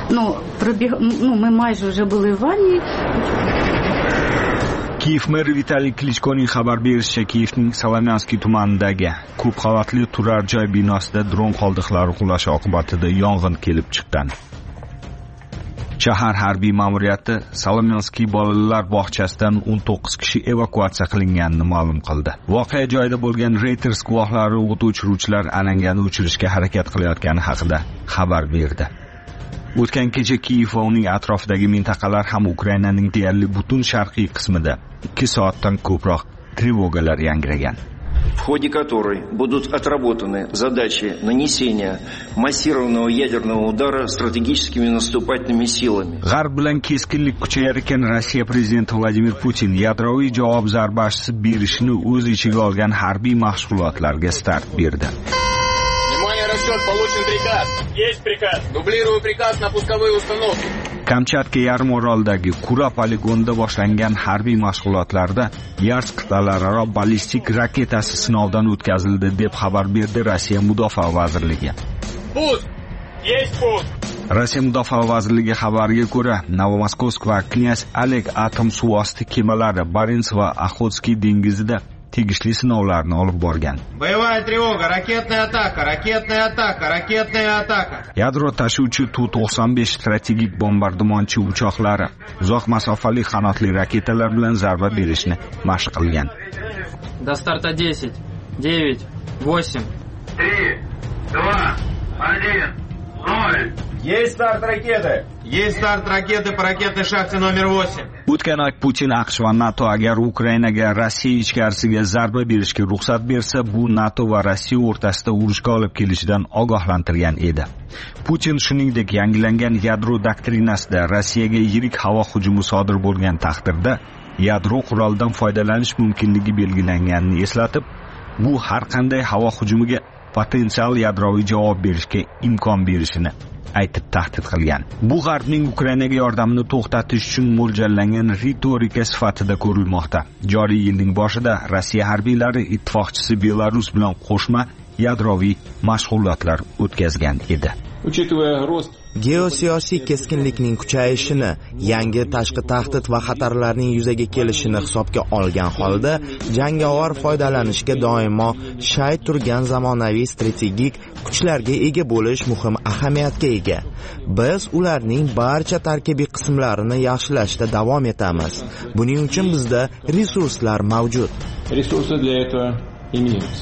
Kiyev meri Vitaliy Klichkoning xabar berishicha, Kiyevning Salomyanskiy tumanidagi ko'p qavatli turar joy binosida dron qoldiqlari qulashi oqibatida yong'in kelib chiqqan. Shahar harbiy ma'muriyati Salomyanskiy bolalar bog'chasidan 19 kishi evakuatsiya qilinganini ma'lum qildi. Voqea joyida bo'lgan Reuters guvohlari o't o'chiruvchilar alangani o'chirishga harakat qilayotgani haqida xabar berdi. O'tgan kecha Kiyev va uning atrofidagi mintaqalar ham Ukrainaning deyarli butun sharqiy qismida 2 soatdan ko'proq trevogalar yangragan. В ходе которой будут отработаны задачи нанесения массированного ядерного удара стратегическими наступательными силами. G'arb bilan keskinlik kuchayarkan Rossiya prezidenti Vladimir Putin yadroviy javob zarbasi berishini o'z ichiga olgan harbiy mashg'ulotlarga start berdi. Расчет, получен приказ. Есть приказ. Дублирую приказ на пусковые установки. Kamchatka yarim oroldagi Kura poligonida boshlangan harbiy mashg'ulotlarda Yars qit'alararo ballistik raketasi sinovdan o'tkazildi deb xabar berdi Rossiya Mudofaa vazirligi. Pust. Есть pust. Rossiya mudofaa vazirligi xabariga ko'ra, Novomoskovsk va Knyaz Oleg atom suvosti kemalari Barents va Oxotskiy dengizida tegishli sinovlarni olib borgan. Боевая тревога, ракетная атака, ракетная атака, ракетная атака. Yadro tashuvchi Tu-95 strategik bombardimonchi uchoqlari uzoq masofali qanotli raketalar bilan zarba berishni mashq qilgan. До старта 10, 9, 8, 3, 2, 1, 0. Есть старт ракеты. Есть старт ракеты по ракетной шахте номер 8. O'tgan oy Putin AQSh va NATO agar Ukrainaga Rossiya ichkarisiga zarba berishga ruxsat bersa, bu NATO va Rossiya o'rtasida urushga olib kelishidan ogohlantirgan edi. Putin shuningdek yangilangan yadro doktrinasida Rossiyaga yirik havo hujumi sodir bo'lgan taqdirda yadro qurolidan foydalanish mumkinligi belgilanganini eslatib, bu har qanday havo hujumiga potensial yadroviy javob berishga imkon berishini aytib tahdid qilgan. Bu G'arbning Ukrainaga yordamini to'xtatish uchun mo'ljallangan ritorika sifatida ko'rilmoqda. Joriy yilning boshida Rossiya harbiylari ittifoqchisi Belarus bilan qo'shma yadroviy mashg'ulotlar o'tkazgan edi. Geosiyosiy keskinlikning kuchayishini, yangi tashqi tahdid va xatarlarning yuzaga kelishini hisobga olgan holda, jangovar foydalanishga doimo shay turgan zamonaviy strategik kuchlarga ega bo'lish muhim ahamiyatga ega. Biz ularning barcha tarkibiy qismlarini yaxshilashda davom etamiz. Buning uchun bizda resurslar mavjud. Resurslar для этого имеются.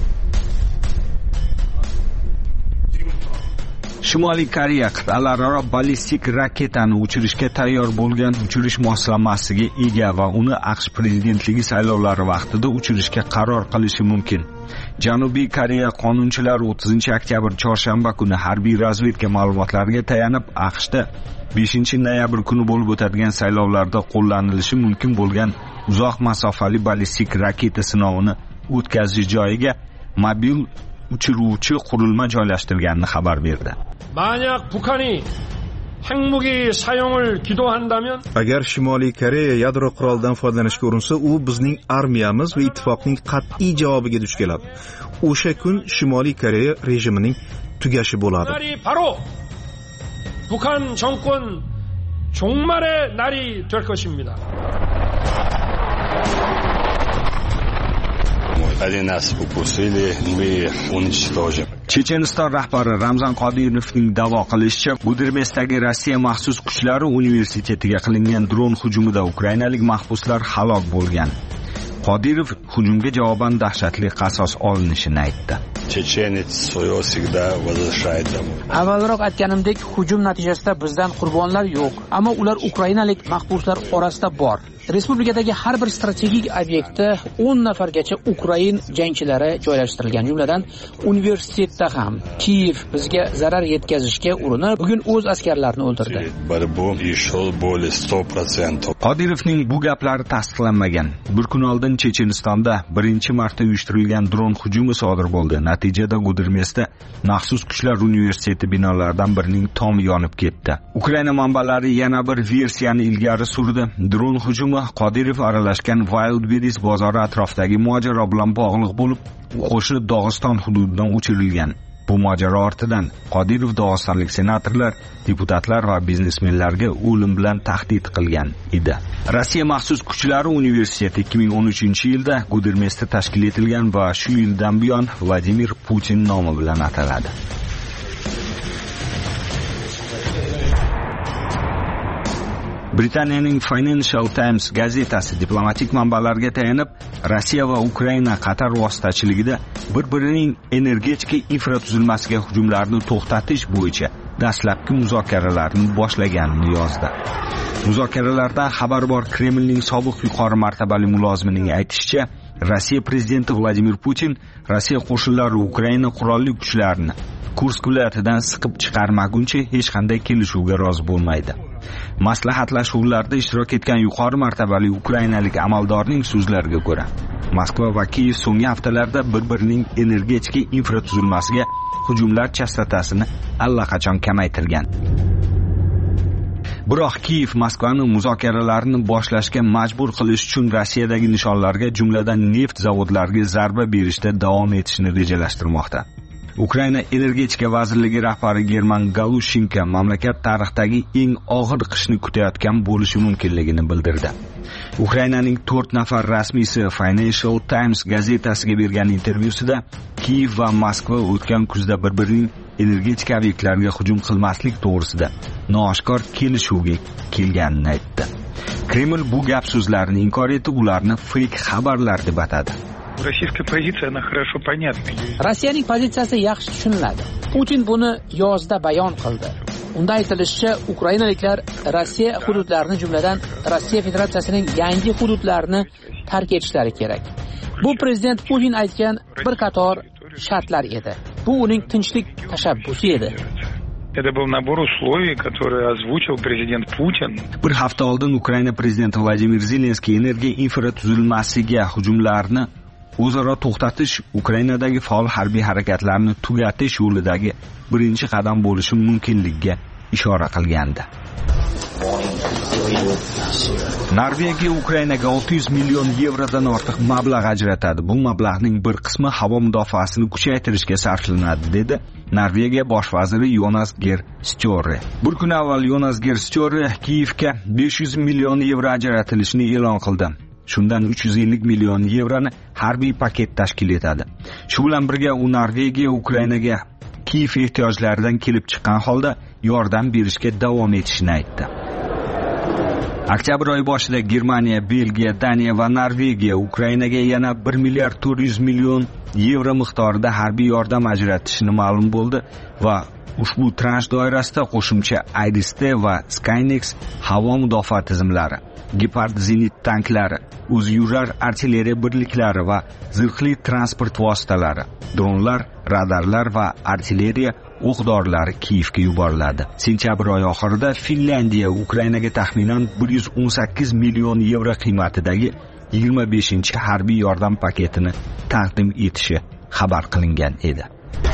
Shimoliy Koreya qit'alararo ballistik raketani uchirishga tayyor bo'lgan uchirish moslamasiga ega va uni AQSh prezidentligi saylovlari vaqtida uchirishga qaror qilishi mumkin. Janubiy Koreya qonunchilari 30-oktyabr chorshanba kuni harbiy razvedka ma'lumotlariga tayanib AQShda 5-noyabr kuni bo'lib o'tadigan saylovlarda qo'llanilishi mumkin bo'lgan uzoq masofali ballistik raketa sinovini o'tkazish joyiga mobil uchiruvchi qurilma joylashtirganini xabar berdi. 만약 북한이 핵무기 사용을 기도한다면 agar Shimoliy Koreya yadro qurolidan foydalanishga urinsa, u bizning armiyamiz va ittifoqning qat'iy javobiga duch keladi. O'sha kun Shimoliy Koreya rejimining tugashi bo'ladi. 바로 북한 정권 종말의 날이 될 것입니다. Checheniston rahbari Ramzan Qodirovning da'vo qilishicha, Gudermesdagi Rossiya maxsus kuchlari universitetiga qilingan dron hujumida ukrainalik mahbuslar halok bo'lgan. Qodirov hujumga javoban dahshatli qasos olinishini aytdi. Avvalroq aytganimdek, hujum natijasida bizdan qurbonlar yo'q, ammo ular ukrainalik mahbuslar orasida bor. Respublikadagi har bir strategik obyektda 10 nafargacha Ukrain jangchilari joylashtirilgan, jumladan universitetda ham. Kiyev bizga zarar yetkazishga urinib, bugun o'z askarlarini o'ldirdi. Qodirovning bu gaplari tasdiqlanmagan. Bir kun oldin Chechenistonda birinchi marta uyushtirilgan dron hujumi sodir bo'ldi. Natijada Gudermesda maxsus kuchlar universiteti binolaridan birining tomi yonib ketdi. Ukraina manbalari yana bir versiyani ilgari surdi. Dron hujumi Qodirov aralashgan Wildberries bozori atrofidagi mojaro bilan bog'liq bo'lib, qo'shin Dog'iston hududidan uchirilgan. Bu mojaro ortidan Qodirov dog'istonlik senatorlar, deputatlar va biznesmenlarga o'lim bilan tahdid qilgan edi. Rossiya maxsus kuchlari universiteti 2013-yilda Gudermesda tashkil etilgan va shu yildan buyon Vladimir Putin nomi bilan ataladi. Britaniyaning Financial Times gazetasi diplomatik manbalarga tayanib, Rossiya va Ukraina Qatar vositachiligida bir-birining energetika infratuzilmasiga hujumlarni to'xtatish bo'yicha dastlabki muzokaralarni boshlaganini yozdi. Muzokaralardan xabar bor Kremlning sobiq yuqori martabali mulozimining aytishicha, Rossiya prezidenti Vladimir Putin Rossiya qo'shinlari Ukraina qurolli kuchlarini Kursk viloyatidan siqib chiqarmaguncha hech qanday kelishuvga rozi bo'lmaydi. Maslahatlashuvlarda ishtirok etgan yuqori martabali ukrainalik amaldorning so'zlariga ko'ra, Moskva va Kiyev so'nggi haftalarda bir-birining energetika infratuzilmasiga hujumlar chastotasini allaqachon kamaytirgan. Biroq Kiyev Moskvani muzokaralarni boshlashga majbur qilish uchun Rossiyadagi nishonlarga, jumladan neft zavodlariga zarba berishda davom etishni rejalashtirmoqda. Ukraina energetika vazirligi rahbari German Galushenko mamlakat tarixidagi eng og'ir qishni kutayotgan bo'lishi mumkinligini bildirdi. Ukrainaning 4 nafar rasmiysi Financial Times gazetasiga bergan intervyusida Kiev va Moskva o'tgan kuzda bir-birining energetika obyektlariga hujum qilmaslik to'g'risida nooshkor kelishuvga kelganini aytdi. Kreml bu gap so'zlarni inkor etib, ularni fake xabarlar deb atadi. Российская позиция, она хорошо понятна. Rossiyaning pozitsiyasi yaxshi tushuniladi. Putin buni yozda bayon qildi. Unda aytilishicha, ukrainaliklar Rossiya hududlarini, jumladan Rossiya Federatsiyasining yangi hududlarini tark etishlari kerak. Bu prezident Putin aytgan bir qator shartlar edi. Bu uning tinchlik tashabbusi edi. Это был набор условий, которые озвучил президент Putin. Bir hafta oldin Ukraina prezidenti Vladimir Zelenskiy energiya infratuzilmasiga hujumlarni o'zaro to'xtatish, Ukrainadagi faol harbiy harakatlarni tugatish yo'lidagi birinchi qadam bo'lishi mumkinligiga ishora qilgandi. Norvegiya Ukrainaga 600 million yevrodan ortiq mablag' ajratadi. Bu mablag'ning bir qismi havo mudofaasini kuchaytirishga sarflanadi, dedi Norvegiya bosh vaziri Jonas Gahr Støre. Bir kun avval Jonas Gahr Støre Kiyevga 500 million yevro ajratilishini e'lon qildi. Shundan 350 million yevroni harbiy paket tashkil etadi. Shu bilan birga u Norvegiya Ukrainaga Kiyev ehtiyojlaridan kelib chiqqan holda yordam berishga davom etishini aytdi. Oktyabr oyi boshida Germaniya, Belgiya, Daniya va Norvegiya Ukrainaga yana 1 milliard 400 million yevro miqdorida harbiy yordam ajratishini ma'lum bo'ldi va ushbu transh doirasida qo'shimcha Airiste va Skynex havo mudofaa tizimlari, Gepard zenit tanklari, o'ziyurar artilleriya birliklari va zirhli transport vositalari, dronlar, radarlar va artilleriya o'q-dorilar Kiyevga yuboriladi. Sentyabr oyi oxirida Finlandiya Ukrainaga taxminan 118 million yevro qiymatidagi 25-harbiy yordam paketini taqdim etishi xabar qilingan edi.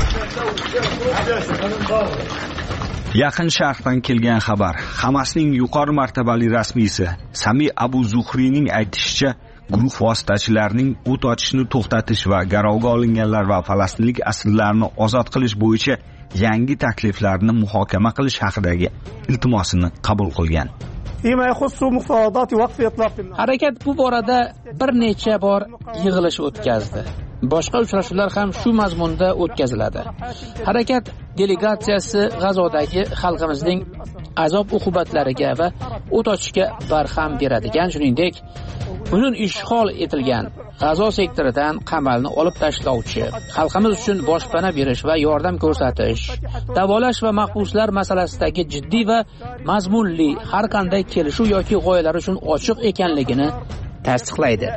Yaqin Sharqdan kelgan xabar. Hamasning yuqori martabali rasmiysi Sami Abu Zuhriyning aytishicha, guruh vositachilarining o't ochishni to'xtatish va garovga olinganlar va falastinlik asirlarni ozod qilish bo'yicha yangi takliflarni muhokama qilish haqidagi iltimosini qabul qilgan. Harakat bu borada bir necha bor yig'ilish o'tkazdi. Boshqa uchrashuvlar ham shu mazmunda o'tkaziladi. Harakat delegatsiyasi G'azodagi xalqimizning azob-uqubatlariga va o't ochishga barham beradigan, shuningdek, butun ishg'ol etilgan G'azo sektoridan qamalni olib tashlovchi, xalqimiz uchun boshpana berish va yordam ko'rsatish, davolash va mahbuslar masalasidagi jiddiy va mazmunli har qanday kelishuv yoki g'oyalar uchun ochiq ekanligini tasdiqlaydi.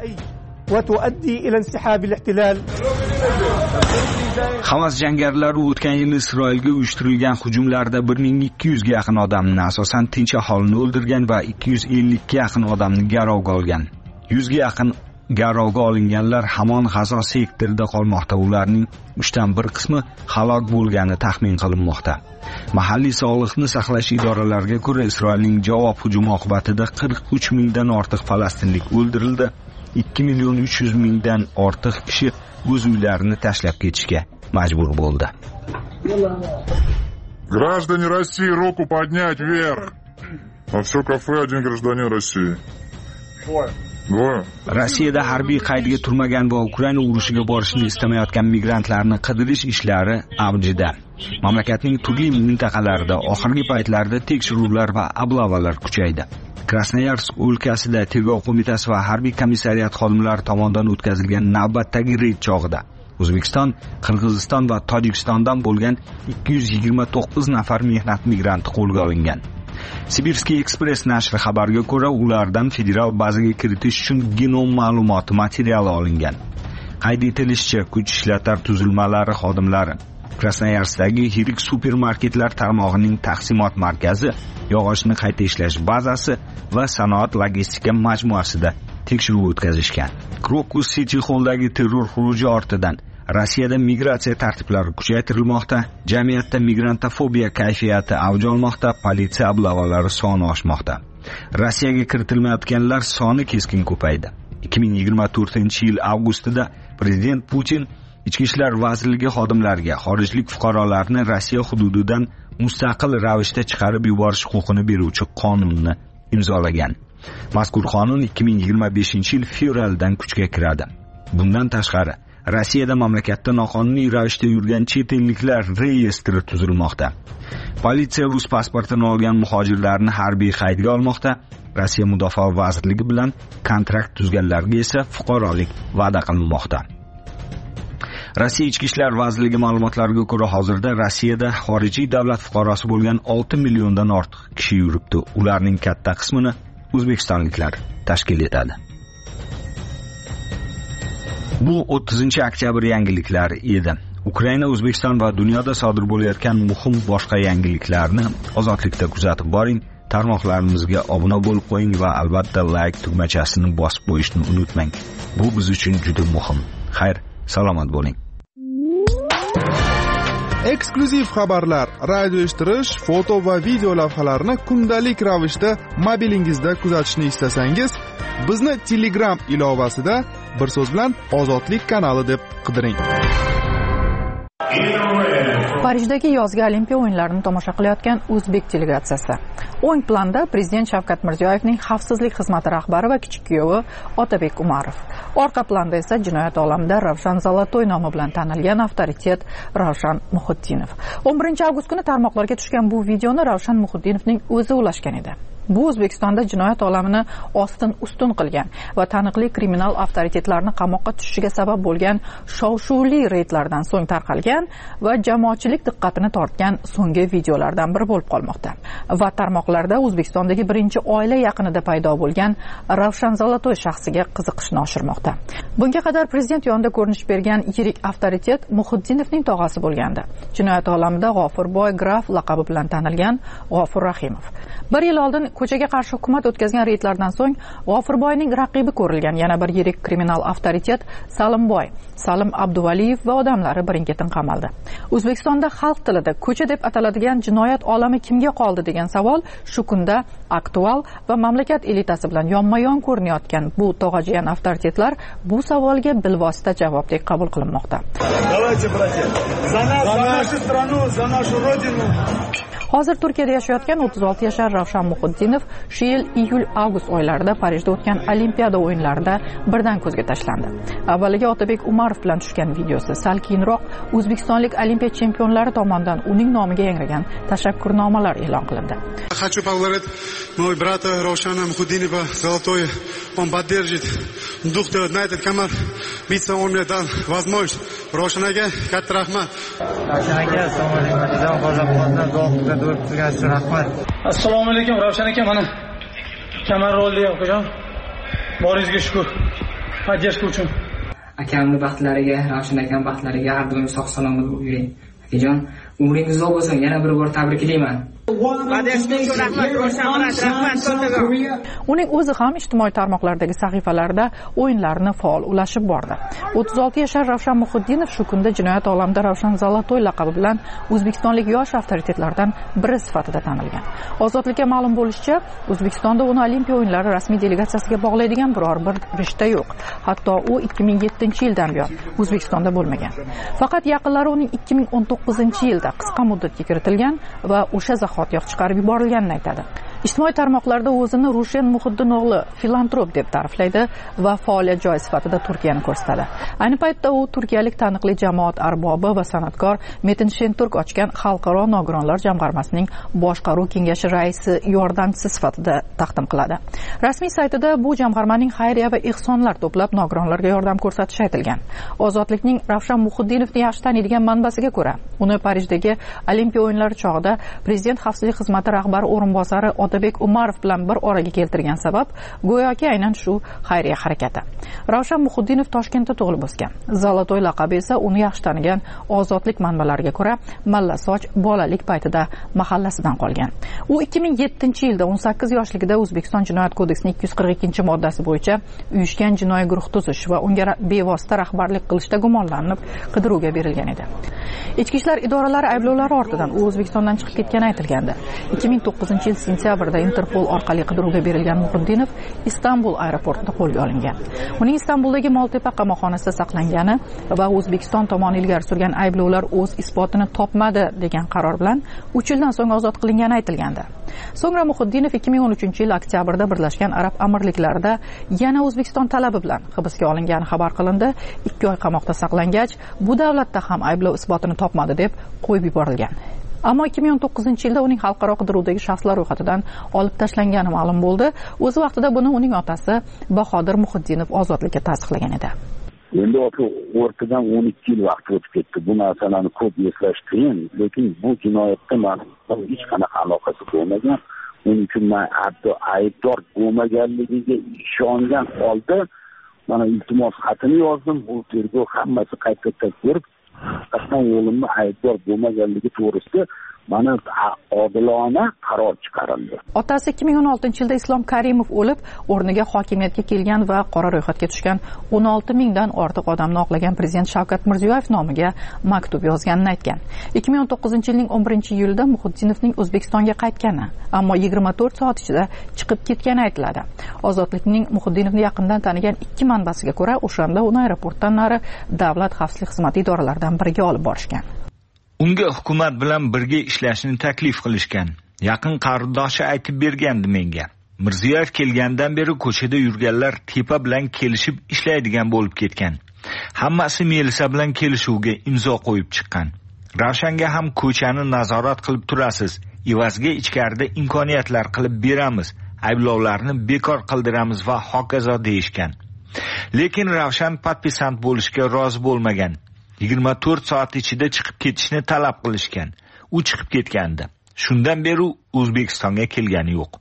Hamas jangarilari o'tgan yil Isroilga uyushtirilgan hujumlarda 1200 ga yaqin odamni, asosan tinch aholini o'ldirgan va 250 ga yaqin odamni garovga olgan. 100 ga yaqin garovga olinganlar hamon G'azo sektorida qolmoqda. Ularning 3dan 1 qismi halok bo'lgani taxmin qilinmoqda. Mahalliy sog'liqni saqlash idoralariga ko'ra, Isroilning javob hujumi oqibatida 43 mingdan ortiq falastinlik o'ldirildi. 2.300.000 dan ortiq kishi o'z uylarini tashlab ketishga majbur bo'ldi. Граждане России, руку поднять вверх. На все кафе один гражданин России. Rossiyada harbiy qaydga turmagan va Ukraina urushiga borishni istamayotgan migrantlarni qidirish ishlari avjida. Mamlakatning turli mintaqalarida oxirgi paytlarda tekshiruvlar va oblavalar kuchaydi. Krasnoyarsk o'lkasida tergov qo'mitasi va harbiy komissariyat xodimlari tomonidan o'tkazilgan navbatdagi reyd chog'ida O'zbekiston, Qirg'iziston va Tojikistondan bo'lgan 229 nafar mehnat migranti qo'lga olingan. Sibirskiy Express nashri xabariga ko'ra, ulardan federal bazaga kiritish uchun genom ma'lumoti materiali olingan. Qayd etilishicha, kuch ishlatar tuzilmalari xodimlari Krasnoyarskdagi yirik supermarketlar tarmog'ining taqsimot markazi, yog'ochni qayta ishlash bazasi va sanoat logistika majmuasida tekshiruv o'tkazishgan. Krokus City Hall'dagi terror xuruji ortidan Rossiyada migratsiya tartiblari kuchaytirilmoqda, jamiyatda migrantofobiya kayfiyati avj olmoqda, politsiya oblavalari soni oshmoqda. Rossiyaga kiritilmayotganlar soni keskin ko'paydi. 2024-yil avgustida prezident Putin Ichki ishlar vazirligi xodimlariga xorijlik fuqarolarni Rossiya hududidan mustaqil ravishda chiqarib yuborish huquqini beruvchi qonunni imzolagan. Mazkur qonun 2025-yil fevraldan kuchga kiradi. Bundan tashqari, Rossiyada mamlakatda noqonuniy ravishda yurgan chet elliklar reyestri tuzilmoqda. Politsiya rus pasportini olgan muhojirlarni harbiy qaydga olmoqda. Rossiya Mudofaa vazirligi bilan kontrakt tuzganlarga esa fuqarolik va'da qilinmoqda. Rossiya Ichki ishlar vazirligi ma'lumotlariga ko'ra, hozirda Rossiyada xorijiy davlat fuqarosi bo'lgan 6 milliondan ortiq kishi yuribdi. Ularning katta qismini o'zbekistonliklar tashkil etadi. Bu 30-oktyabr yangiliklari edi. Ukraina, O'zbekiston va dunyoda sodir bo'layotgan muhim boshqa yangiliklarni Ozodlikda kuzatib boring. Tarmoqlarimizga obuna bo'lib qo'ying va albatta like tugmachasini bosib qo'yishni unutmang. Bu biz uchun juda muhim. Xayr, salomat bo'ling. Eksklyuziv xabarlar, radio eshittirish, foto va video lavhalarni kundalik ravishda mobilingizda kuzatishni istasangiz, bizni Telegram ilovasida bir so'z bilan Ozodlik kanali deb qidiring. Parijdagi yozgi Olimpiya o'yinlarini tomosha qilayotgan o'zbek delegatsiyasi. O'ng planda prezident Shavkat Mirziyoyevning xavfsizlik xizmati rahbari va kichik kuyovi Otabek Umarov. Orqa planda esa jinoyat olamida Ravshan Zolotoy nomi bilan tanilgan avtoritet Ravshan Muhiddinov. 11 avgust kuni tarmoqlarga tushgan bu videoni Ravshan Muhiddinovning o'zi ulashgan edi. Bu O'zbekistonda jinoyat olamini ostin-ustun qilgan va taniqli kriminal avtoritetlarni qamoqqa tushishiga sabab bo'lgan shov-shuvli reydlardan so'ng tarqalgan va jamoatchilik diqqatini tortgan so'nggi videolardan biri bo'lib qolmoqda. Va tarmoqlarda O'zbekistondagi birinchi oila yaqinida paydo bo'lgan Ravshan Zolotoy shaxsiga qiziqishni oshirmoqda. Bunga qadar prezident yonida ko'rinish bergan yirik avtoritet Muhiddinovning tog'asi bo'lgandi. Jinoyat olamida G'ofurboy graf laqabi bilan tanilgan G'ofur Rahimov. 1 yil oldin ko'chaga qarshi hukumat o'tkazgan reydlardan so'ng G'ofurboyning raqibi ko'rilgan yana bir yirik kriminal avtoritet Salimboy, Salim Abduvaliyev va odamlari birin-ketin qamaldi. O'zbekistonda xalq tilida ko'cha deb ataladigan jinoyat olami kimga qoldi degan savol shu kunda aktual va mamlakat elitasi bilan yonma-yon ko'rinayotgan bu tog'ajiyan avtoritetlar bu savolga bilvosita javobdek qabul qilinmoqda. Давайте, братья, за нас, за нашу страну, за нашу родину. Hozir Turkiyada yashayotgan 36 yashar Ravshan Muhiddinov shu yil iyul-avgust oylarida Parijda o'tgan Olimpiada o'yinlarida birdan ko'zga tashlandi. Avvaliga Otabek Umarov bilan tushgan videosi, sal keyinroq o'zbekistonlik olimpiya chempionlari tomonidan uning nomiga yangragan tashakkurnomalar e'lon qilindi. Хочу поблагодарить моего брата Равшана Мухиддинова Золотой. Он поддержит дух на этот команд. Биться он мне дал возможность. Равшанаga katta rahmat. Ravshan aka, assalomu alaykum. Hozir gol durib turgan uchun rahmat. Assalomu alaykum Ravshan aka, mana kamar rolli akajon. Boringizga shukr. Поддержка uchun. Akamning baxtlariga, Ravshan akam baxtlariga har doim sog' salomat yuring. Akajon, umringiz uzoq bo'lsin. Yana bir bor tabriklayman. Uning o'zi ham ijtimoiy tarmoqlardagi sahifalarida o'yinlarni faol ulashib bordi. 36 yashar Ravshan Muhiddinov shu kunda jinoyat olamida Ravshan Zolotoy laqabi bilan o'zbekistonlik yosh avtoritetlardan biri sifatida tanilgan. Ozodlikka ma'lum bo'lishicha, O'zbekistonda uni Olimpiya o'yinlari rasmiy delegatsiyasiga bog'laydigan biror bir rishta yo'q. Hatto u 2007-yildan buyon O'zbekistonda bo'lmagan. Faqat yaqinlari uning 2019-yilda qisqa muddatga kiritilgan va o'sha zahotiyoq chiqarib yuborilganini aytadi. Ijtimoiy tarmoqlarda o'zini Rushen Muhiddin o'g'li filantrop deb ta'riflaydi va faoliyat joyi sifatida Turkiyani ko'rsatadi. Ayni paytda u turkiyalik taniqli jamoat arbobi va san'atkor Metin Shenturk ochgan Xalqaro nogironlar jamg'armasining boshqaruv kengashi raisi yordamchisi sifatida taqdim qiladi. Rasmiy saytida bu jamg'armaning xayriya va ehsonlar to'plab nogironlarga yordam ko'rsatishi aytilgan. Ozodlikning Ravshan Muhiddinovni yaxshi taniydigan manbasiga ko'ra, uni Parijdagi Olimpiya o'yinlari chog'ida prezident xavfsizlik xizmati rahbari o'rinbosari Otabek Umarov bilan bir oraga keltirgan sabab go'yoki aynan shu xayriya harakati. Ravshan Muhiddinov Toshkentda tug'ilib o'sgan. Zolotoy laqabi esa uni yaxshi tanigan ozodlik manbalariga ko'ra Mallasoch bolalik paytida mahallasidan qolgan. U 2007-yilda 18 yoshligida O'zbekiston Jinoyat kodeksining 242-moddasi bo'yicha uyushgan jinoiy guruh tuzish va unga bevosita rahbarlik qilishda gumonlanib qidiruvga berilgan edi. Ichki ishlar idoralari ayblovlari ortidan u O'zbekistondan chiqib ketgani aytilgandi. 2009-yil sentyabrda Interpol orqali qidiruvga berilgan Muhiddinov Istanbul aeroportida qo'lga olingan. Uning Istanbuldagi Moltepa qamoqxonasida saqlangani va O'zbekiston tomoni ilgari surgan ayblovlar o'z isbotini topmadi degan qaror bilan 3 yildan so'ng ozod qilingani aytilgandi. So'ngra Muhiddinov 2013-yil oktyabrda Birlashgan Arab Amirliklarida yana O'zbekiston talabi bilan hibsga olingani xabar qilindi. 2 oy qamoqda saqlangach, bu davlatda ham ayblov isbotini topmadi deb qo'yib yuborilgan. Ammo 2019-yilda uning xalqaro qidiruvdagi shaxslar ro'yxatidan olib tashlangani ma'lum bo'ldi. O'z vaqtida buni uning otasi Bahodir Muhiddinov ozodlikka tasdiqlagan edi. Endi o'rtadan 12 yil vaqt o'tib ketdi. Bu narsalarni ko'p eslash qiyin, lekin bu jinoyatda ma'lumotlar hech qanaqa aloqasi bo'lmagan. Uning uchun men hatto aybdor bo'lmaganligiga ishongan holda mana iltimos xatini yozdim. Bu tergov hammasi qayta-qayta ko'rib, qatnan o'limni aybdor bo'lmaganligi to'g'risida mana odilona qaror chiqarildi. Otasi 2016-yilda Islom Karimov o'lib, o'rniga hokimiyatga kelgan va qora ro'yxatga tushgan 16 mingdan ortiq odamni oqlagan prezident Shavkat Mirziyoyev nomiga maktub yozganini aytgan. 2019-yilning 11-iyulida Muhiddinovning O'zbekistonga qaytgani, ammo 24 soat ichida chiqib ketgani aytiladi. Ozodlikning Muhiddinovni yaqindan tanigan 2 manbasiga ko'ra, o'shanda uni aeroportdan nari davlat xavfsizlik xizmati idoralaridan biriga olib borishgan. Unga hukumat bilan birga ishlashni taklif qilishgan. Yaqin qarindoshi aytib bergandi menga. Mirziyoyev kelgandan beri ko'chada yurganlar tepa bilan kelishib ishlaydigan bo'lib ketgan. Hammasi Melisa bilan kelishuvga imzo qo'yib chiqqan. Ravshanga ham ko'chani nazorat qilib turasiz. Evaziga ichkarida imkoniyatlar qilib beramiz. Ayblovlarni bekor qildiramiz va hokazo deyishgan. Lekin Ravshan patpisant bo'lishga rozi bo'lmagan. 24 soat ichida chiqib ketishni talab qilishgan. U chiqib ketgandi. Shundan beri O'zbekistonga kelgani yo'q.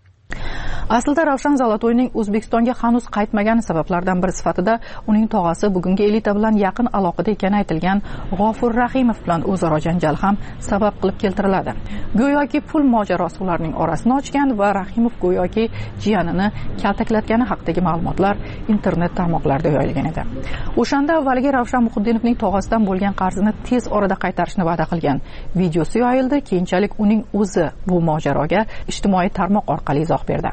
Aslida Ravshan Zolotoyning O'zbekistonga hanuz qaytmagani sabablardan biri sifatida uning tog'asi bugungi elita bilan yaqin aloqada ekani aytilgan G'ofur Rahimov bilan o'zaro janjal ham sabab qilib keltiriladi. Go'yoki pul mojarosi ularning orasini ochgan va Rahimov go'yoki jiyanini kaltaklatgani haqidagi ma'lumotlar internet tarmoqlarida yoyilgan edi. O'shanda avvaliga Ravshan Muhiddinovning tog'asidan bo'lgan qarzini tez orada qaytarishni va'da qilgan videosi yoyildi. Keyinchalik uning o'zi bu mojaroga ijtimoiy tarmoq orqali izoh berdi.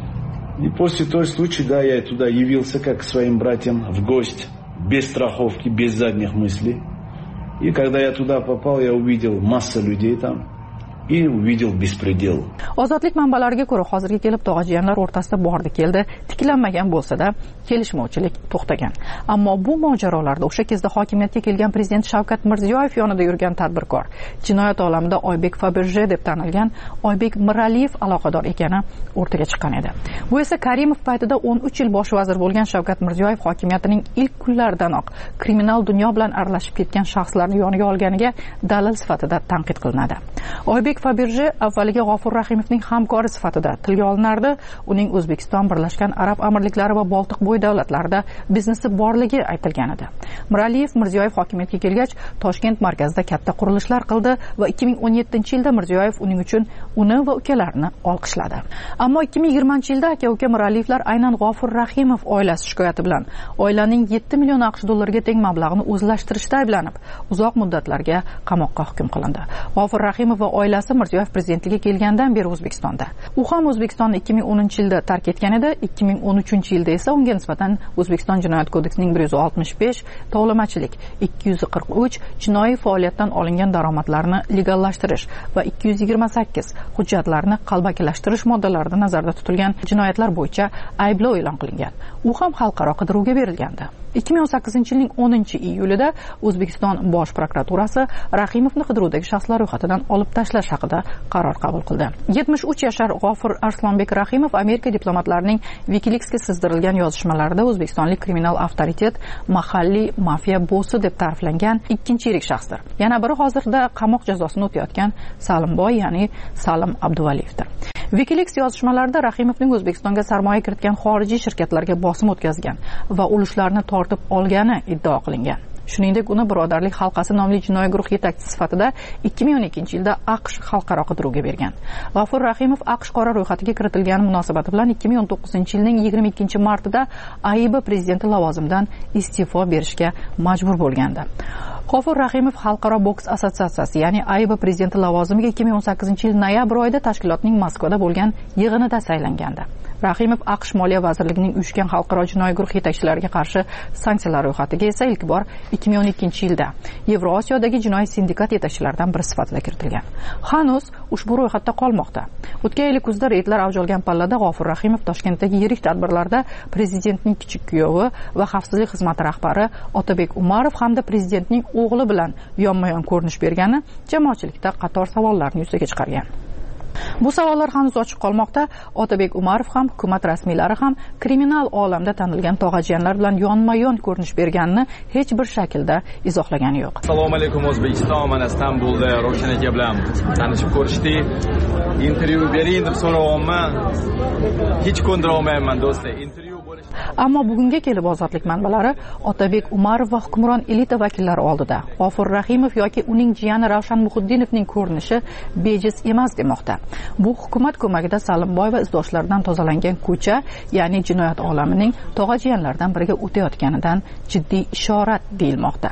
И после той случая, да, я туда явился как к своим братьям в гости, без страховки, без задних мыслей. И когда я туда попал, я увидел массу людей там. И увидел беспредел. Ozodlik manbalariga ko'ra, hozirga kelib tog'ajiyanlar o'rtasida bordi-keldi, tiklanmagan bo'lsa-da, kelishmovchilik to'xtagan. Ammo bu mojarolarda o'sha kezda hokimiyatga kelgan prezident Shavkat Mirziyoyev yonida yurgan tadbirkor, jinoyat olamida Oybek Faberje deb tanilgan Oybek Miraliyev aloqador ekani o'rtaga chiqqan edi. Bu esa Karimov paytida 13 yil bosh vazir bo'lgan Shavkat Mirziyoyev hokimiyatining ilk kunlaridanoq kriminal dunyo bilan aralashib ketgan shaxslarni yoniga olganiga dalil sifatida tanqid qilinadi. Oybek Faberje avvaliga G'ofur Rahimovning hamkori sifatida tilga olinardi. Uning O'zbekiston, Birlashgan Arab Amirliklari va Boltiqbo'yi davlatlarida biznesi borligi aytilgan edi. Miraliyev Mirziyoyev hokimiyatga kelgach, Toshkent markazida katta qurilishlar qildi va 2017-yilda Mirziyoyev uning uchun uni va ukalarini olqishladi. Ammo 2020-yilda aka-uka Miraliyevlar aynan G'ofur Rahimov oilasi shikoyati bilan oilaning 7 million AQSh dollariga teng mablag'ini o'zlashtirishda ayblanib, uzoq muddatlarga qamoqqa hukm qilindi. G'ofur Rahimov va oilasi Mirziyoyev prezidentligiga kelgandan beri O'zbekistonda. U ham O'zbekistonni 2010-yilda tark etgan edi. 2013-yilda esa unga nisbatan O'zbekiston Jinoyat kodeksining 165, tovlamachilik, 243 jinoiy faoliyatdan olingan daromadlarni legallashtirish va 228 hujjatlarni qalbakilashtirish moddalarida nazarda tutilgan jinoyatlar bo'yicha ayblov e'lon qilingan. U ham xalqaro qidiruvga berilgandi. 2018-yilning 10-iyulida O'zbekiston Bosh prokuraturasi Rahimovni qidiruvdagi shaxslar ro'yxatidan olib tashlash haqida qaror qabul qildi. 73 yashar G'ofur Arslonbek Rahimov Amerika diplomatlarining WikiLeaksga sizdirilgan yozishmalarida o'zbekistonlik kriminal avtoritet, mahalliy mafiya bossi deb ta'riflangan ikkinchi yirik shaxsdir. Yana biri hozirda qamoq jazosini o'tayotgan Salimboy, ya'ni Salim Abduvaliyevdir. WikiLeaks yozishmalarida Rahimovning O'zbekistonga sarmoya kiritgan xorijiy shirkatlarga bosim o'tkazgan va ulushlarni tortib olgani iddao qilingan. Shuningdek, uni Birodarlik halqasi nomli jinoiy guruh yetakchisi sifatida 2012-yilda AQSh xalqaro qidiruvga bergan. G'afur Rahimov AQSh qora ro'yxatiga kiritilgani munosabati bilan 2019-yilning 22-martida AIB prezidenti lavozimidan iste'fo berishga majbur bo'lgandi. G'afur Rahimov Xalqaro boks assotsiatsiyasi, ya'ni AIB prezidenti lavozimiga 2018-yil noyabr oyida tashkilotning Moskvada bo'lgan yig'inida saylangandi. Rahimov AQSh Moliya vazirligining uyushgan xalqaro jinoiy guruh yetakchilariga qarshi sanksiyalar ro'yxatiga esa ilk bor 2012-yilda Yevrosiyodagi jinoiy sindikat yetakchilaridan biri sifatida kiritilgan. Hanuz ushbu ro'yxatda qolmoqda. O'tgan yil kuzda reydlar avj olgan pallada G'afur Rahimov Toshkentdagi yirik tadbirlarda prezidentning kichik kuyovi va xavfsizlik xizmati rahbari Otabek Umarov hamda prezidentning o'g'li bilan yonma-yon ko'rinish bergani jamoatchilikda qator savollarni yuzaga chiqargan. Bu savollar hanuz ochiq qolmoqda. Otabek Umarov ham, hukumat rasmiylari ham kriminal olamda tanilgan tog'ajiyanlar bilan yonma-yon ko'rinish berganini hech bir shaklda izohlagani yo'q. Assalomu alaykum O'zbekiston, mana Istanbulda Ravshan aka bilan tanishib ko'rishdik. Intervyu bering deb so'rayapman. Hech ko'ndira olmayman do'stlar. Ammo bugunga kelib ozodlik manbalari Otabek Umarov va hukmron elita vakillari oldida G'afur Rahimov yoki uning jiyani Ravshan Muhiddinovning ko'rinishi bejiz emas demoqda. Bu hukumat ko'magida Salimboy va izdoshlaridan tozalangan ko'cha, ya'ni jinoyat olamining tog'ajiyanlardan biriga o'tayotganidan jiddiy ishorat deyilmoqda.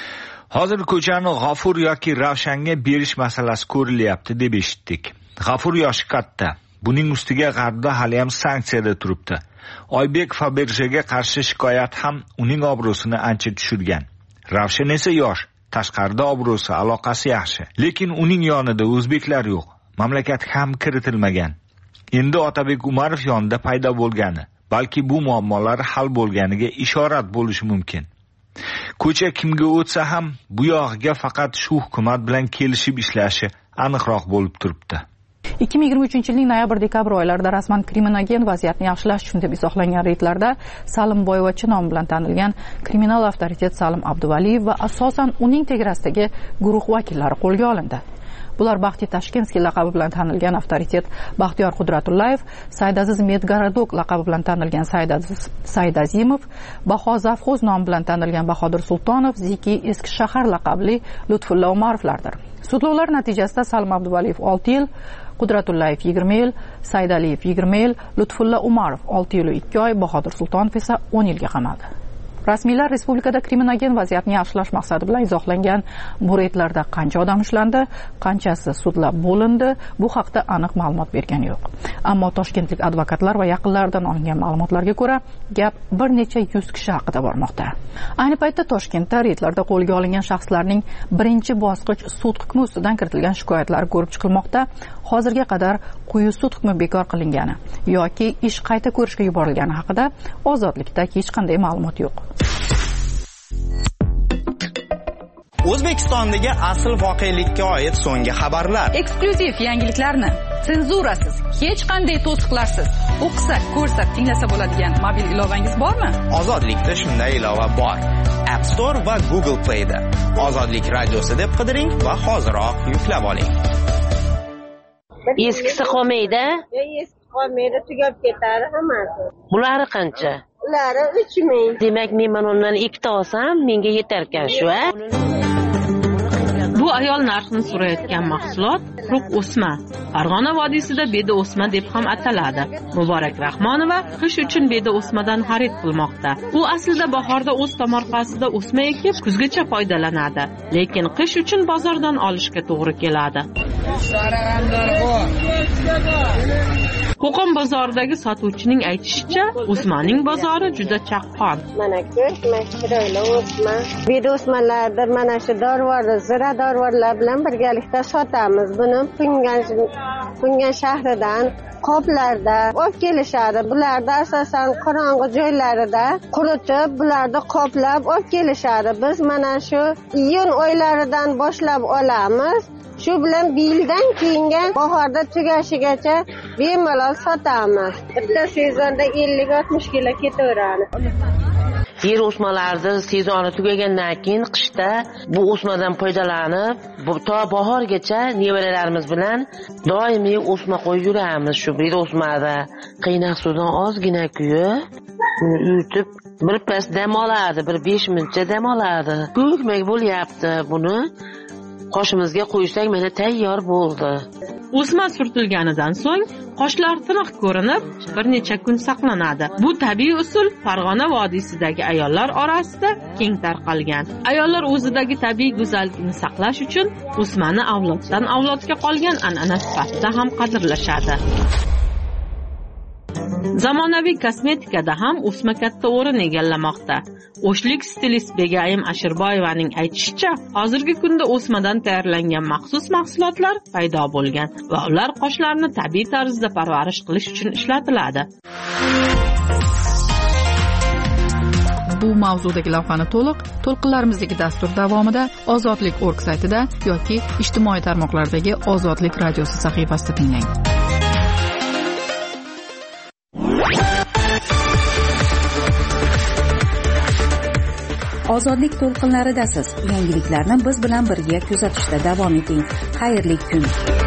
Hozir ko'chani G'afur yoki Ravshanga berish masalasi ko'rilyapti deb eshitdik. G'afur yoshi katta. Buning ustiga G'arbda hali ham sanksiyada turibdi. Oybek Faberjega qarshi shikoyat ham uning obro'sini ancha tushirgan. Ravshan esa yosh, tashqarida obro'si, aloqasi yaxshi. Lekin uning yonida o'zbeklar yo'q. Mamlakat ham kiritilmagan. Endi Otabek Umarov yonida paydo bo'lgani, balki bu muammolar hal bo'lganiga ishorat bo'lishi mumkin. Ko'cha kimga o'tsa ham bu yog'iga faqat shu hukumat bilan kelishib ishlashi aniqroq bo'lib turibdi. 2023-yilning noyabr-dekabr oylarida rasman kriminogen vaziyatni yaxshilash uchun deb izohlangan reydlarda Salimboyevachi nomi bilan tanilgan kriminal avtoritet Salim Abduvaliyev va asosan uning tegrasidagi guruh vakillari qo'lga olindi. Bular Baxti Tashkenskiy laqabi bilan tanilgan avtoritet Baxtiyor Qudratullayev, Saydaziz Medgaradok laqabi bilan tanilgan Saydazimov, Baho Zavxo'z nomi bilan tanilgan Bahodir Sultonov, Ziki Eski shahar laqabli Lutfulla Umarovlardir. Sudlovlar natijasida Salim Abduvaliyev 6 yil, Qudratullayev 20 yil, Saydaliyev 20 yil, Lutfulla Umarov 6 yil 2 oy, Bahodir Sultonov esa 10 yilga qamaldi. Rasmiylar respublikada kriminogen vaziyatni yaxshilash maqsadi bilan izohlangan bu reydlarda qancha odam ushlandi, qanchasi sudlab bo'lindi, bu haqda aniq ma'lumot bergani yo'q. Ammo toshkentlik advokatlar va yaqinlaridan olingan ma'lumotlarga ko'ra, gap bir necha 100 kishi haqida bormoqda. Ayni paytda Toshkentda reydlarda qo'lga olingan shaxslarning birinchi bosqich sud hukmi ustidan kiritilgan shikoyatlari ko'rib chiqilmoqda. Hozirga qadar quyi sud hukmi bekor qilingani yoki ish qayta ko'rishga yuborilgani haqida ozodlikda hech qanday ma'lumot yo'q. O'zbekistondagi asl voqelikka oid so'nggi xabarlar, eksklyuziv yangiliklarni senzurasiz, hech qanday to'siqlarsiz o'qisak, ko'rsak, tinglasa bo'ladigan mobil ilovangiz bormi? Ozodlikda shunday ilova bor. App Store va Google Play da Ozodlik radiosi deb qidiring va hoziroq yuklab oling. Eskisi qolmaydi? Eski qolmaydi, tugab ketadi hammasi. Bulari qancha? Ulari 3000. Demak, men undan ikkita olsam, menga yetar ekan shu-a? Bu ayol narxini so'rayotgan mahsulot quruq o'sma. Farg'ona vodiysida beda o'sma deb ham ataladi. Muborak Rahmonova qish uchun beda o'smadan xarid qilmoqda. U aslida bahorda o'z tomorqasida o'sma ekib, kuzgacha foydalanadi, lekin qish uchun bozordan olishga to'g'ri keladi. Qo'qon bozoridagi sotuvchining aytishicha, o'smaning bozori juda chaqqon. Mana ko'rib, chiroyli o'sma. Beda o'smalardir, mana shu dorivor, zira dorivorlar bilan birgalikda sotamiz. Buni Pungan shahridan qoplarda olib kelishadi. Bularda asosan qorong'i joylarida quritib, bularni qoplab olib kelishadi. Biz mana shu iyun oylaridan boshlab olamiz. Shu bilan yildan keyingi bahorda tugashigacha bemalol sotamiz. Bitta sezonda 50-60 kilo ketaveradi. Yer o'smalarida sezoni tugagandan keyin qishda bu o'smadan foydalanib, to bahorgacha nevaralarimiz bilan doimiy o'sma qo'yib yuramiz. Shu bir o'smada qaynoq suvdan ozgina kuyib, yutib birpas dam oladi, bir 5 minutcha dam oladi. Ko'kmak bo'lyapti. Buni qoshimizga qo'ysak, mana tayyor bo'ldi. O'sma surtilganidan so'ng qoshlar tiniq ko'rinib, bir necha kun saqlanadi. Bu tabiiy usul Farg'ona vodiysidagi ayollar orasida keng tarqalgan. Ayollar o'zidagi tabiiy go'zallikni saqlash uchun o'smani avloddan avlodga qolgan an'ana sifatida ham qadrlashadi. Zamonaviy kosmetikada ham o'sma katta o'rin egallamoqda. O'shlik stilist Begayim Ashirboyevaning aytishicha, hozirgi kunda o'smadan tayyorlangan maxsus mahsulotlar paydo bo'lgan va ular qoshlarni tabiiy tarzda parvarish qilish uchun ishlatiladi. Bu mavzudagi lavhani to'lqinlarimizdagi dastur davomida Ozodlik.org saytida yoki ijtimoiy tarmoqlardagi Ozodlik radiosi sahifasida tinglang. Ozodlik to'lqinlaridasiz. Yangiliklarni biz bilan birga kuzatishda davom eting. Xayrli kun.